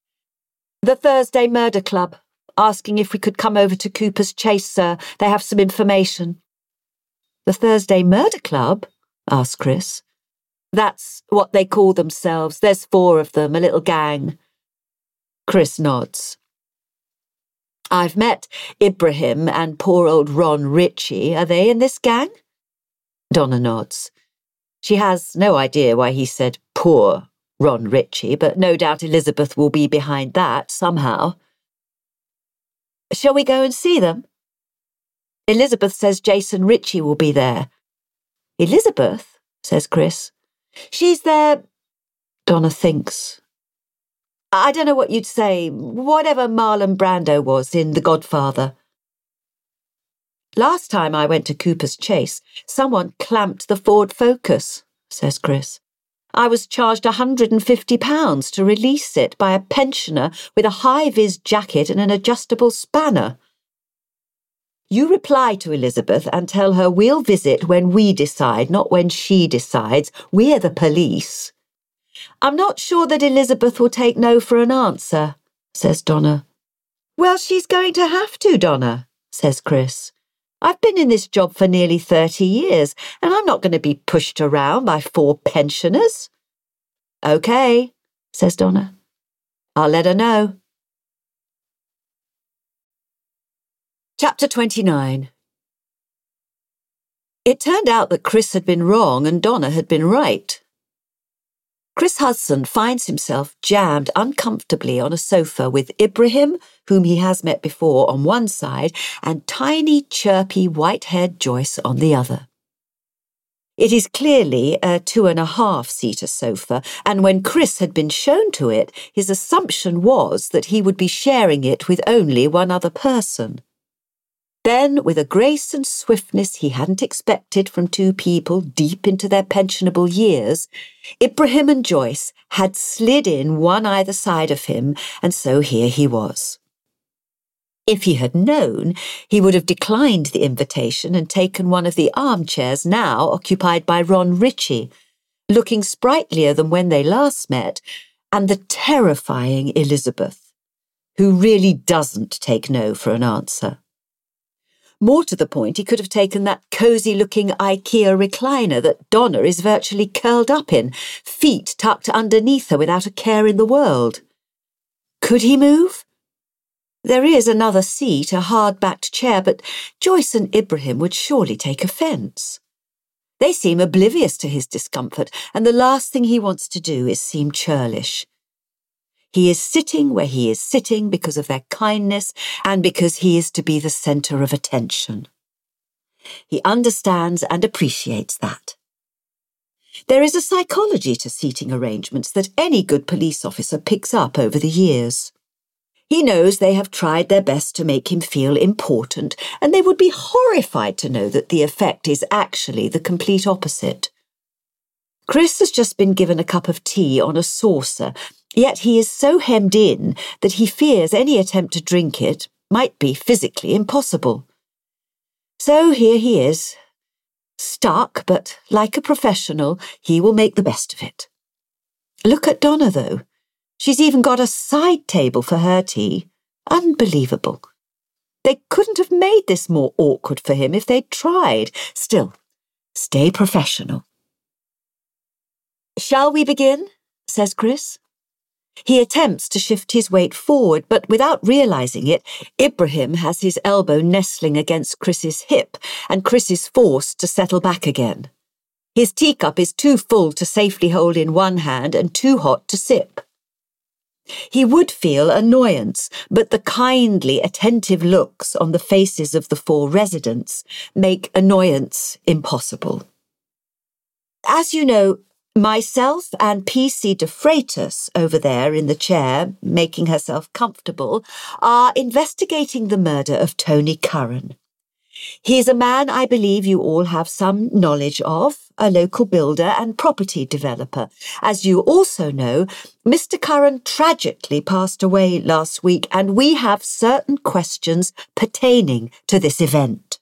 The Thursday Murder Club, asking if we could come over to Cooper's Chase, sir. They have some information. The Thursday Murder Club? Asked Chris. That's what they call themselves. There's four of them, a little gang. Chris nods. I've met Ibrahim and poor old Ron Ritchie. Are they in this gang? Donna nods. She has no idea why he said poor Ron Ritchie, but no doubt Elizabeth will be behind that somehow. Shall we go and see them? Elizabeth says Jason Ritchie will be there. Elizabeth, says Chris. She's there, Donna thinks. I don't know what you'd say, whatever Marlon Brando was in The Godfather. Last time I went to Cooper's Chase, someone clamped the Ford Focus, says Chris. I was charged one hundred and fifty pounds to release it by a pensioner with a high-vis jacket and an adjustable spanner. You reply to Elizabeth and tell her we'll visit when we decide, not when she decides. We're the police. I'm not sure that Elizabeth will take no for an answer, says Donna. Well, she's going to have to, Donna, says Chris. I've been in this job for nearly thirty years, and I'm not going to be pushed around by four pensioners. OK, says Donna. I'll let her know. Chapter twenty-nine. It turned out that Chris had been wrong and Donna had been right. Chris Hudson finds himself jammed uncomfortably on a sofa with Ibrahim, whom he has met before, on one side, and tiny, chirpy, white-haired Joyce on the other. It is clearly a two-and-a-half-seater sofa, and when Chris had been shown to it, his assumption was that he would be sharing it with only one other person. Then, with a grace and swiftness he hadn't expected from two people deep into their pensionable years, Ibrahim and Joyce had slid in one either side of him, and so here he was. If he had known, he would have declined the invitation and taken one of the armchairs now occupied by Ron Ritchie, looking sprightlier than when they last met, and the terrifying Elizabeth, who really doesn't take no for an answer. More to the point, he could have taken that cosy-looking IKEA recliner that Donna is virtually curled up in, feet tucked underneath her without a care in the world. Could he move? There is another seat, a hard-backed chair, but Joyce and Ibrahim would surely take offence. They seem oblivious to his discomfort, and the last thing he wants to do is seem churlish. He is sitting where he is sitting because of their kindness and because he is to be the centre of attention. He understands and appreciates that. There is a psychology to seating arrangements that any good police officer picks up over the years. He knows they have tried their best to make him feel important, and they would be horrified to know that the effect is actually the complete opposite. Chris has just been given a cup of tea on a saucer, yet he is so hemmed in that he fears any attempt to drink it might be physically impossible. So here he is, stuck, but like a professional, he will make the best of it. Look at Donna, though. She's even got a side table for her tea. Unbelievable. They couldn't have made this more awkward for him if they'd tried. Still, stay professional. "Shall we begin?" says Chris. He attempts to shift his weight forward, but without realising it, Ibrahim has his elbow nestling against Chris's hip, and Chris is forced to settle back again. His teacup is too full to safely hold in one hand and too hot to sip. He would feel annoyance, but the kindly, attentive looks on the faces of the four residents make annoyance impossible. As you know, myself and P C de Freitas over there in the chair, making herself comfortable, are investigating the murder of Tony Curran. He's a man I believe you all have some knowledge of, a local builder and property developer. As you also know, Mister Curran tragically passed away last week, and we have certain questions pertaining to this event.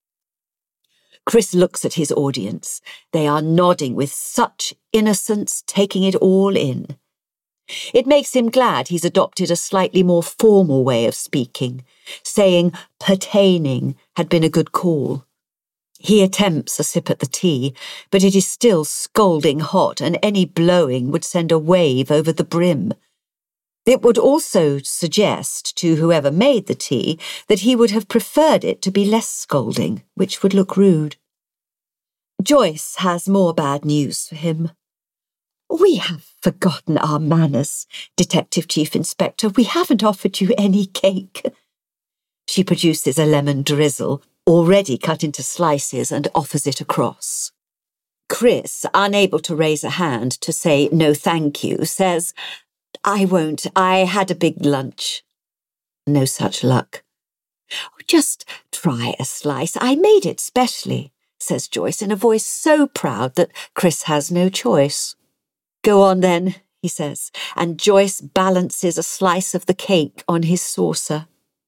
Chris looks at his audience. They are nodding with such innocence, taking it all in. It makes him glad he's adopted a slightly more formal way of speaking. Saying pertaining had been a good call. He attempts a sip at the tea, but it is still scalding hot, and any blowing would send a wave over the brim. It would also suggest to whoever made the tea that he would have preferred it to be less scalding, which would look rude. Joyce has more bad news for him. "We have forgotten our manners, Detective Chief Inspector. We haven't offered you any cake." She produces a lemon drizzle, already cut into slices, and offers it across. Chris, unable to raise a hand to say no thank you, says, "I won't. I had a big lunch." No such luck. "Just try a slice. I made it specially," says Joyce in a voice so proud that Chris has no choice. "Go on then," he says, and Joyce balances a slice of the cake on his saucer.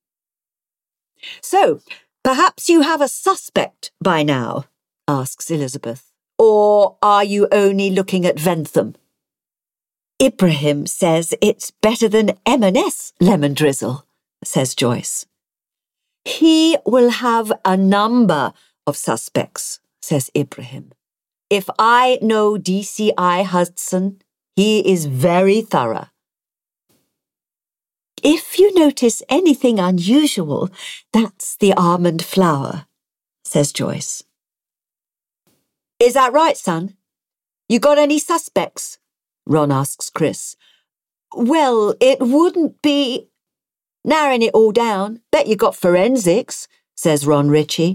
"So, perhaps you have a suspect by now?" asks Elizabeth. "Or are you only looking at Ventham?" "Ibrahim says it's better than M and S lemon drizzle," says Joyce. "He will have a number of suspects," says Ibrahim. "If I know D C I Hudson, he is very thorough." "If you notice anything unusual, that's the almond flour," says Joyce. "Is that right, son? You got any suspects?" Ron asks Chris. Well, it wouldn't be... Narrowing it all down, bet you got forensics, says Ron Ritchie.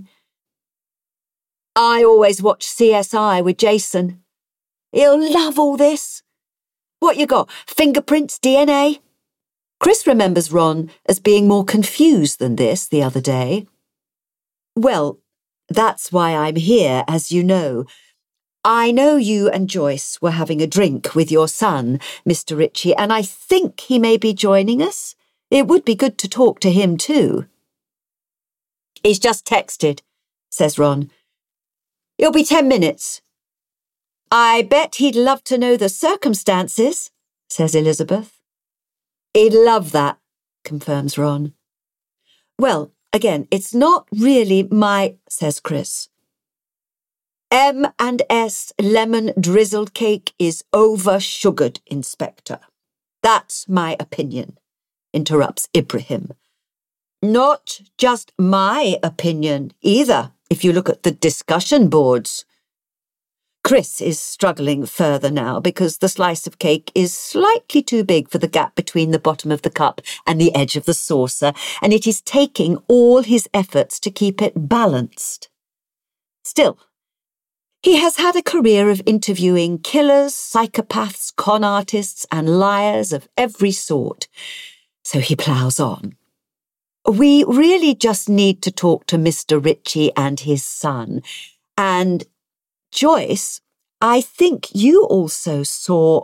I always watch C S I with Jason. He'll love all this. What you got, fingerprints, D N A? Chris remembers Ron as being more confused than this the other day. Well, that's why I'm here, as you know. I know you and Joyce were having a drink with your son, Mister Ritchie, and I think he may be joining us. It would be good to talk to him too. He's just texted, says Ron. It'll be ten minutes. I bet he'd love to know the circumstances, says Elizabeth. He'd love that, confirms Ron. Well, again, it's not really my, says Chris. M and S lemon drizzled cake is over-sugared, Inspector. That's my opinion, interrupts Ibrahim. Not just my opinion either, if you look at the discussion boards. Chris is struggling further now because the slice of cake is slightly too big for the gap between the bottom of the cup and the edge of the saucer, and it is taking all his efforts to keep it balanced. Still, he has had a career of interviewing killers, psychopaths, con artists, and liars of every sort, so he ploughs on. We really just need to talk to Mister Ritchie and his son. And, Joyce, I think you also saw...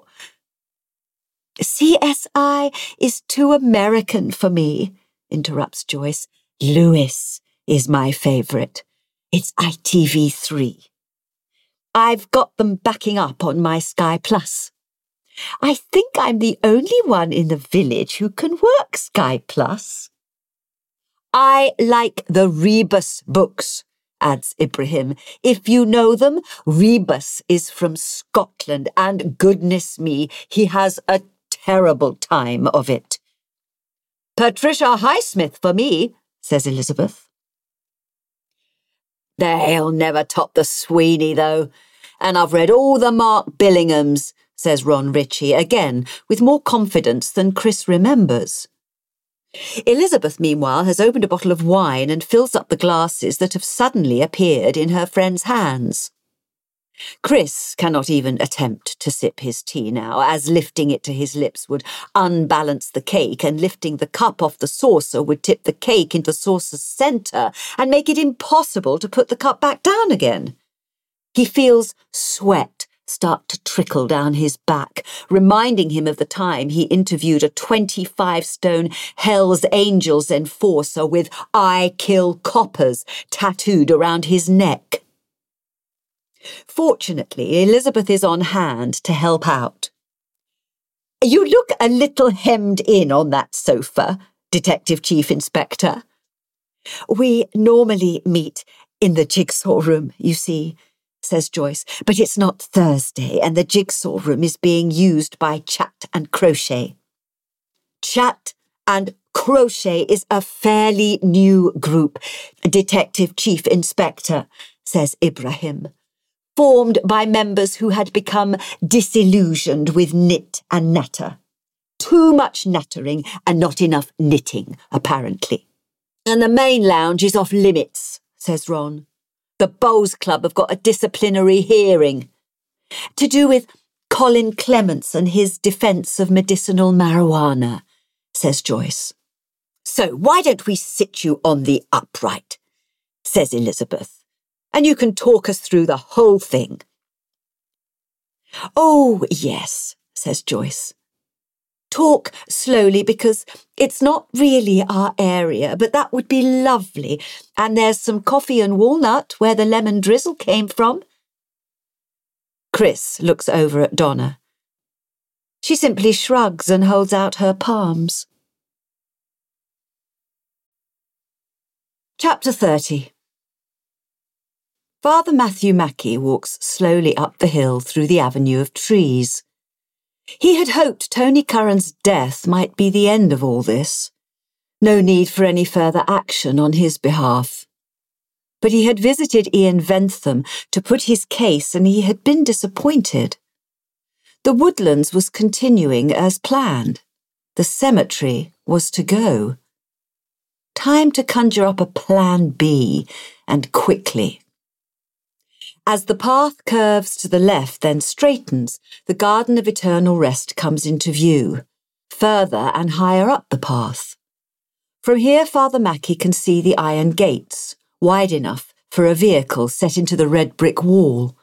C S I is too American for me, interrupts Joyce. Lewis is my favourite. It's I T V three. I've got them backing up on my Sky Plus. I think I'm the only one in the village who can work Sky Plus. I like the Rebus books, adds Ibrahim. If you know them, Rebus is from Scotland, and goodness me, he has a terrible time of it. Patricia Highsmith for me, says Elizabeth. They'll never top the Sweeney, though. And I've read all the Mark Billinghams, says Ron Ritchie, again, with more confidence than Chris remembers. Elizabeth, meanwhile, has opened a bottle of wine and fills up the glasses that have suddenly appeared in her friend's hands. Chris cannot even attempt to sip his tea now, as lifting it to his lips would unbalance the cake, and lifting the cup off the saucer would tip the cake into the saucer's centre and make it impossible to put the cup back down again. He feels sweat start to trickle down his back, reminding him of the time he interviewed a twenty-five stone Hell's Angels enforcer with "I kill coppers" tattooed around his neck. Fortunately, Elizabeth is on hand to help out. You look a little hemmed in on that sofa, Detective Chief Inspector. We normally meet in the jigsaw room, you see, says Joyce, but it's not Thursday and the jigsaw room is being used by Chat and Crochet. Chat and Crochet is a fairly new group, Detective Chief Inspector, says Ibrahim, formed by members who had become disillusioned with knit and natter. Too much nattering and not enough knitting, apparently. And the main lounge is off limits, says Ron. The Bowls Club have got a disciplinary hearing to do with Colin Clements and his defence of medicinal marijuana, says Joyce. So why don't we sit you on the upright, says Elizabeth, and you can talk us through the whole thing. Oh, yes, says Joyce. Talk slowly because it's not really our area, but that would be lovely. And there's some coffee and walnut where the lemon drizzle came from. Chris looks over at Donna. She simply shrugs and holds out her palms. Chapter thirty. Father Matthew Mackey walks slowly up the hill through the avenue of trees. He had hoped Tony Curran's death might be the end of all this. No need for any further action on his behalf. But he had visited Ian Ventham to put his case and he had been disappointed. The Woodlands was continuing as planned. The cemetery was to go. Time to conjure up a plan B, and quickly. As the path curves to the left, then straightens, the Garden of Eternal Rest comes into view, further and higher up the path. From here, Father Mackey can see the iron gates, wide enough for a vehicle set into the red brick wall.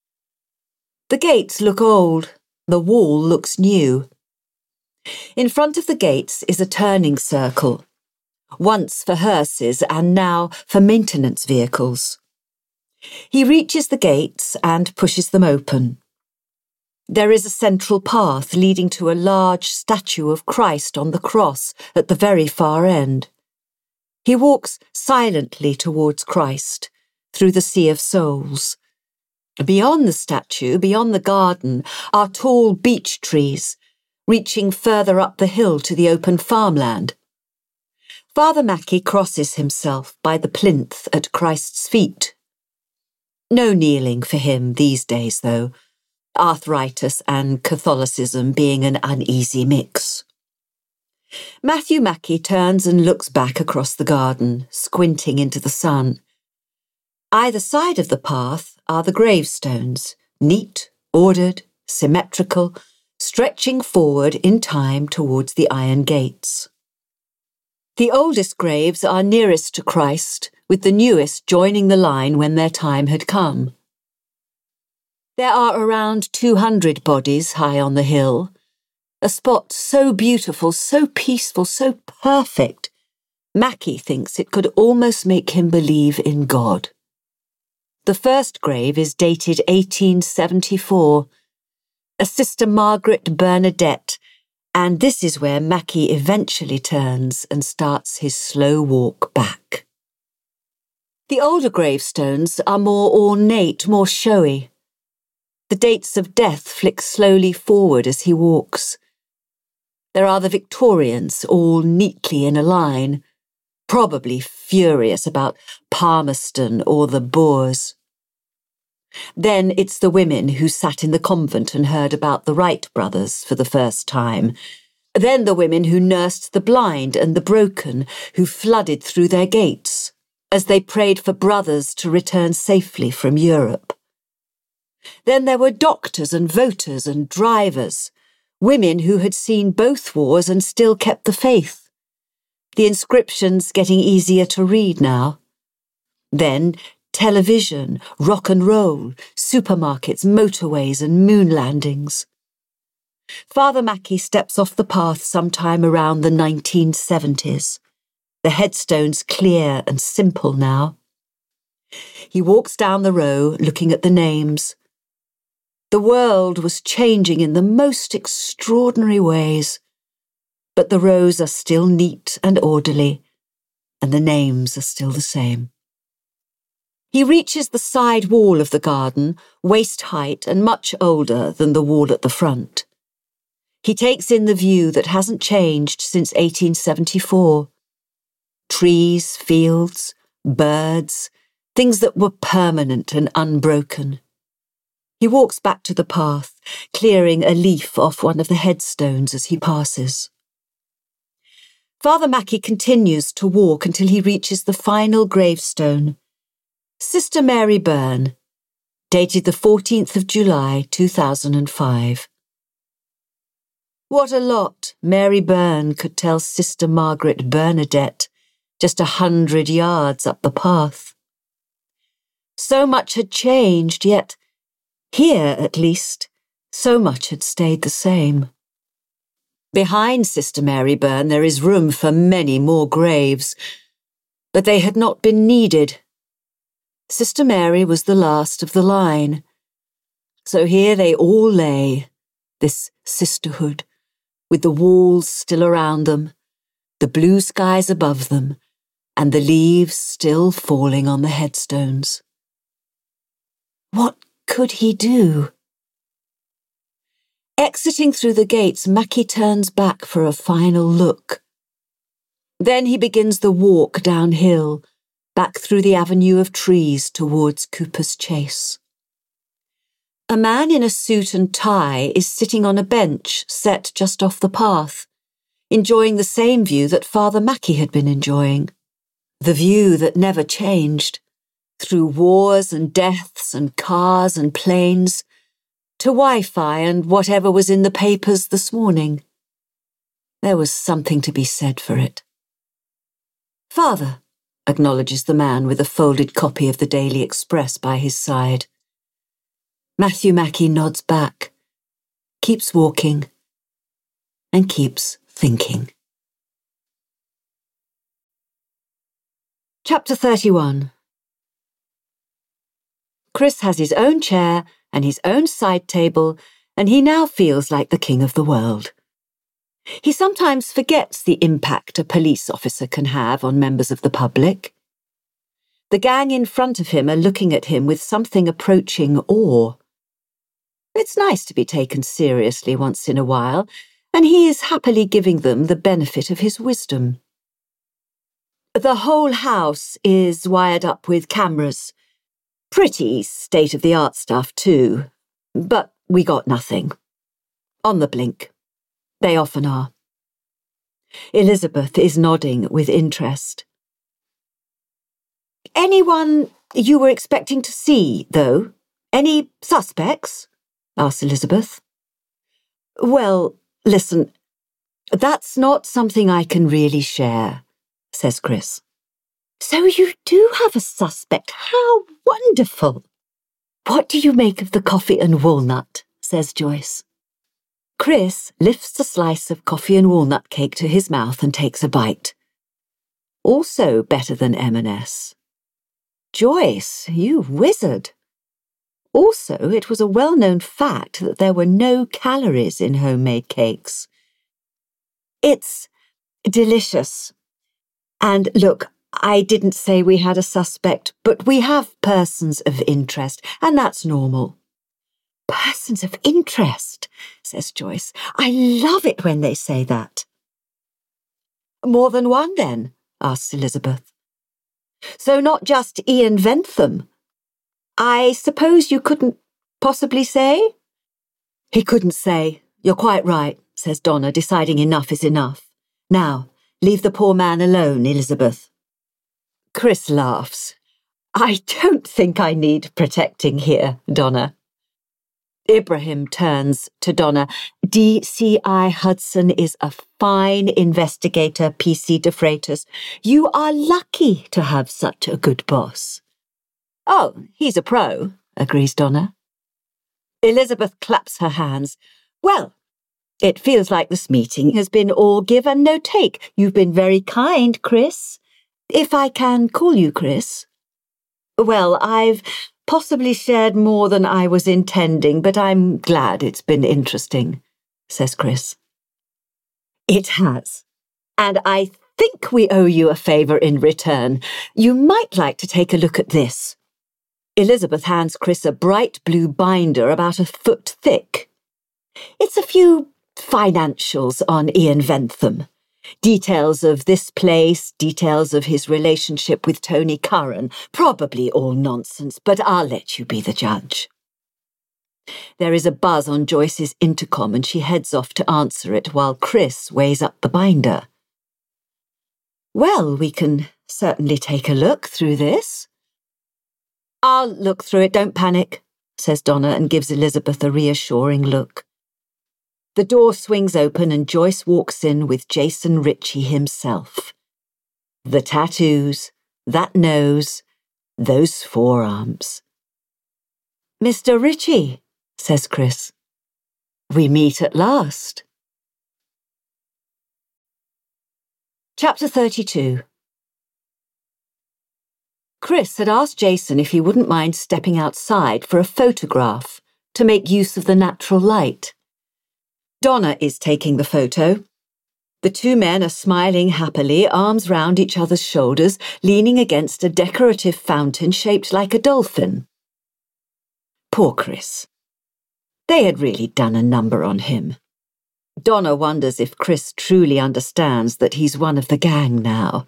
The gates look old, the wall looks new. In front of the gates is a turning circle, once for hearses and now for maintenance vehicles. He reaches the gates and pushes them open. There is a central path leading to a large statue of Christ on the cross at the very far end. He walks silently towards Christ, through the sea of souls. Beyond the statue, beyond the garden, are tall beech trees, reaching further up the hill to the open farmland. Father Mackey crosses himself by the plinth at Christ's feet. No kneeling for him these days, though, arthritis and Catholicism being an uneasy mix. Matthew Mackey turns and looks back across the garden, squinting into the sun. Either side of the path are the gravestones, neat, ordered, symmetrical, stretching forward in time towards the iron gates. The oldest graves are nearest to Christ, with the newest joining the line when their time had come. There are around two hundred bodies high on the hill, a spot so beautiful, so peaceful, so perfect, Mackey thinks it could almost make him believe in God. The first grave is dated eighteen seventy-four, a Sister Margaret Bernadette, and this is where Mackey eventually turns and starts his slow walk back. The older gravestones are more ornate, more showy. The dates of death flick slowly forward as he walks. There are the Victorians, all neatly in a line, probably furious about Palmerston or the Boers. Then it's the women who sat in the convent and heard about the Wright brothers for the first time. Then the women who nursed the blind and the broken, who flooded through their gates as they prayed for brothers to return safely from Europe. Then there were doctors and voters and drivers, women who had seen both wars and still kept the faith. The inscriptions getting easier to read now. Then television, rock and roll, supermarkets, motorways and moon landings. Father Mackey steps off the path sometime around the nineteen seventies. The headstones clear and simple now. He walks down the row, looking at the names. The world was changing in the most extraordinary ways, but the rows are still neat and orderly, and the names are still the same. He reaches the side wall of the garden, waist height and much older than the wall at the front. He takes in the view that hasn't changed since eighteen seventy-four. Trees, fields, birds, things that were permanent and unbroken. He walks back to the path, clearing a leaf off one of the headstones as he passes. Father Mackey continues to walk until he reaches the final gravestone. Sister Mary Byrne, dated the fourteenth of July, two thousand five. What a lot Mary Byrne could tell Sister Margaret Bernadette, just a hundred yards up the path. So much had changed, yet, here at least, so much had stayed the same. Behind Sister Mary Byrne there is room for many more graves, but they had not been needed. Sister Mary was the last of the line. So here they all lay, this sisterhood, with the walls still around them, the blue skies above them, and the leaves still falling on the headstones. What could he do? Exiting through the gates, Mackey turns back for a final look. Then he begins the walk downhill, back through the avenue of trees towards Cooper's Chase. A man in a suit and tie is sitting on a bench set just off the path, enjoying the same view that Father Mackey had been enjoying. The view that never changed, through wars and deaths and cars and planes, to Wi-Fi and whatever was in the papers this morning. There was something to be said for it. Father, acknowledges the man with a folded copy of the Daily Express by his side. Matthew Mackey nods back, keeps walking, and keeps thinking. Chapter thirty-one. Chris has his own chair and his own side table, and he now feels like the king of the world. He sometimes forgets the impact a police officer can have on members of the public. The gang in front of him are looking at him with something approaching awe. It's nice to be taken seriously once in a while, and he is happily giving them the benefit of his wisdom. The whole house is wired up with cameras. Pretty state-of-the-art stuff, too. But we got nothing. On the blink. They often are. Elizabeth is nodding with interest. Anyone you were expecting to see, though? Any suspects? Asked Elizabeth. Well, listen, that's not something I can really share, says Chris. So you do have a suspect. How wonderful. What do you make of the coffee and walnut? Says Joyce. Chris lifts a slice of coffee and walnut cake to his mouth and takes a bite. Also better than M and S. Joyce, you wizard. Also, it was a well-known fact that there were no calories in homemade cakes. It's delicious. And look, I didn't say we had a suspect, but we have persons of interest, and that's normal. Persons of interest, says Joyce. I love it when they say that. More than one, then? Asks Elizabeth. So not just Ian Ventham? I suppose you couldn't possibly say? He couldn't say. You're quite right, says Donna, deciding enough is enough. Now, leave the poor man alone, Elizabeth. Chris laughs. I don't think I need protecting here, Donna. Ibrahim turns to Donna. D C I Hudson is a fine investigator, P C de Freitas. You are lucky to have such a good boss. Oh, he's a pro, agrees Donna. Elizabeth claps her hands. Well, it feels like this meeting has been all give and no take. You've been very kind, Chris. If I can call you Chris. Well, I've possibly shared more than I was intending, but I'm glad it's been interesting, says Chris. It has. And I think we owe you a favour in return. You might like to take a look at this. Elizabeth hands Chris a bright blue binder about a foot thick. It's a few financials on Ian Ventham. Details of this place, details of his relationship with Tony Curran. Probably all nonsense, but I'll let you be the judge. There is a buzz on Joyce's intercom and she heads off to answer it while Chris weighs up the binder. Well, we can certainly take a look through this. I'll look through it, don't panic, says Donna and gives Elizabeth a reassuring look. The door swings open and Joyce walks in with Jason Ritchie himself. The tattoos, that nose, those forearms. Mister Ritchie, says Chris. We meet at last. Chapter thirty-two. Chris had asked Jason if he wouldn't mind stepping outside for a photograph to make use of the natural light. Donna is taking the photo. The two men are smiling happily, arms round each other's shoulders, leaning against a decorative fountain shaped like a dolphin. Poor Chris. They had really done a number on him. Donna wonders if Chris truly understands that he's one of the gang now.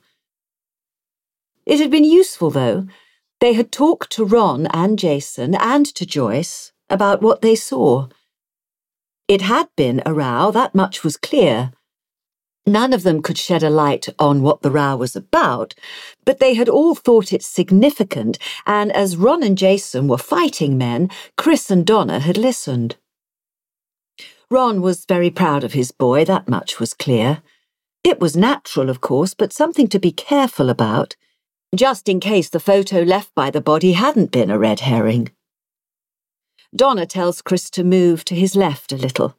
It had been useful, though. They had talked to Ron and Jason and to Joyce, about what they saw. It had been a row, that much was clear. None of them could shed a light on what the row was about, but they had all thought it significant, and as Ron and Jason were fighting men, Chris and Donna had listened. Ron was very proud of his boy, that much was clear. It was natural, of course, but something to be careful about, just in case the photo left by the body hadn't been a red herring. Donna tells Chris to move to his left a little.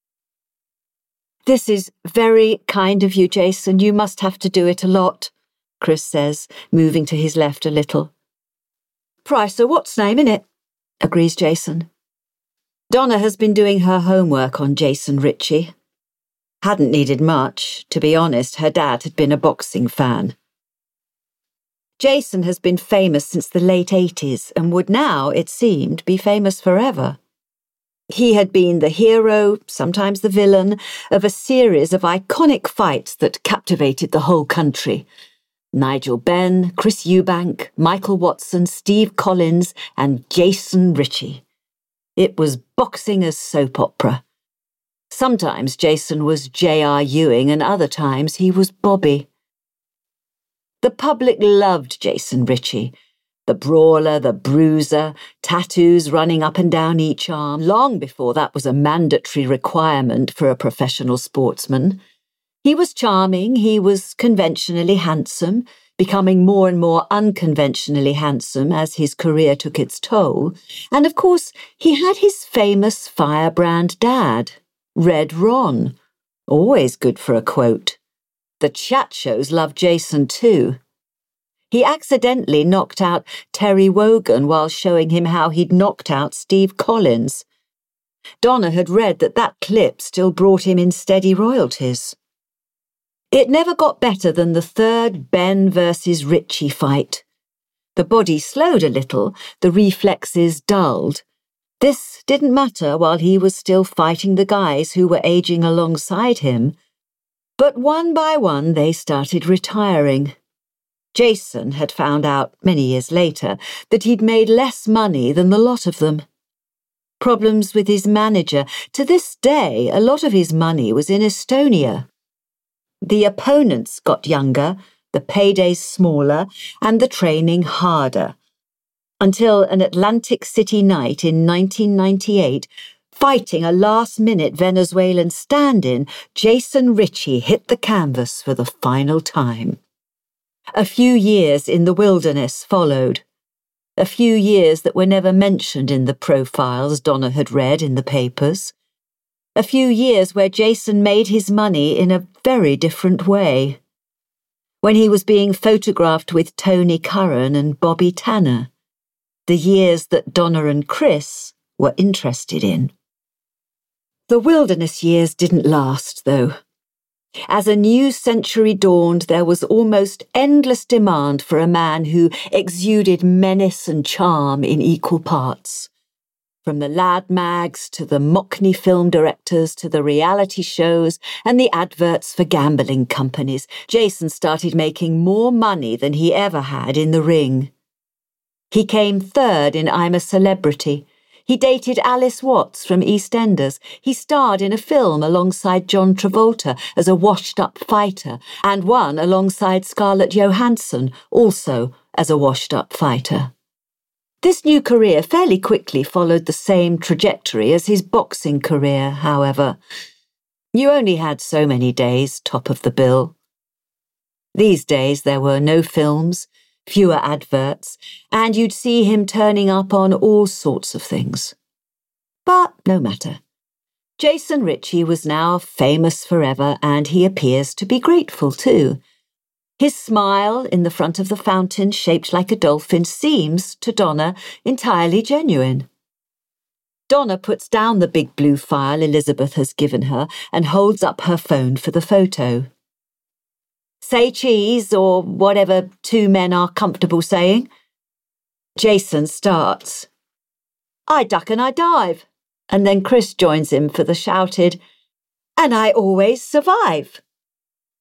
"This is very kind of you, Jason. You must have to do it a lot," Chris says, moving to his left a little. "Pricer, what's name, innit?" agrees Jason. Donna has been doing her homework on Jason Ritchie. Hadn't needed much. To be honest, her dad had been a boxing fan. Jason has been famous since the late eighties and would now, it seemed, be famous forever. He had been the hero, sometimes the villain, of a series of iconic fights that captivated the whole country. Nigel Benn, Chris Eubank, Michael Watson, Steve Collins, and Jason Ritchie. It was boxing as soap opera. Sometimes Jason was J R Ewing and other times he was Bobby. The public loved Jason Ritchie, the brawler, the bruiser, tattoos running up and down each arm, long before that was a mandatory requirement for a professional sportsman. He was charming, he was conventionally handsome, becoming more and more unconventionally handsome as his career took its toll, and of course he had his famous firebrand dad, Red Ron, always good for a quote. The chat shows loved Jason too. He accidentally knocked out Terry Wogan while showing him how he'd knocked out Steve Collins. Donna had read that that clip still brought him in steady royalties. It never got better than the third Benn versus Ritchie fight. The body slowed a little, the reflexes dulled. This didn't matter while he was still fighting the guys who were aging alongside him. But one by one they started retiring. Jason had found out, many years later, that he'd made less money than the lot of them. Problems with his manager. To this day, a lot of his money was in Estonia. The opponents got younger, the paydays smaller, and the training harder. Until an Atlantic City night in nineteen ninety-eight, fighting a last-minute Venezuelan stand-in, Jason Ritchie hit the canvas for the final time. A few years in the wilderness followed. A few years that were never mentioned in the profiles Donna had read in the papers. A few years where Jason made his money in a very different way. When he was being photographed with Tony Curran and Bobby Tanner. The years that Donna and Chris were interested in. The wilderness years didn't last, though. As a new century dawned, there was almost endless demand for a man who exuded menace and charm in equal parts. From the lad mags to the Mockney film directors to the reality shows and the adverts for gambling companies, Jason started making more money than he ever had in the ring. He came third in I'm a Celebrity. He dated Alice Watts from EastEnders. He starred in a film alongside John Travolta as a washed-up fighter, and one alongside Scarlett Johansson, also as a washed-up fighter. This new career fairly quickly followed the same trajectory as his boxing career, however. You only had so many days top of the bill. These days there were no films, fewer adverts, and you'd see him turning up on all sorts of things. But no matter. Jason Ritchie was now famous forever, and he appears to be grateful too. His smile in the front of the fountain shaped like a dolphin seems, to Donna, entirely genuine. Donna puts down the big blue file Elizabeth has given her and holds up her phone for the photo. Say cheese, or whatever two men are comfortable saying. Jason starts. I duck and I dive. And then Chris joins him for the shouted, and I always survive.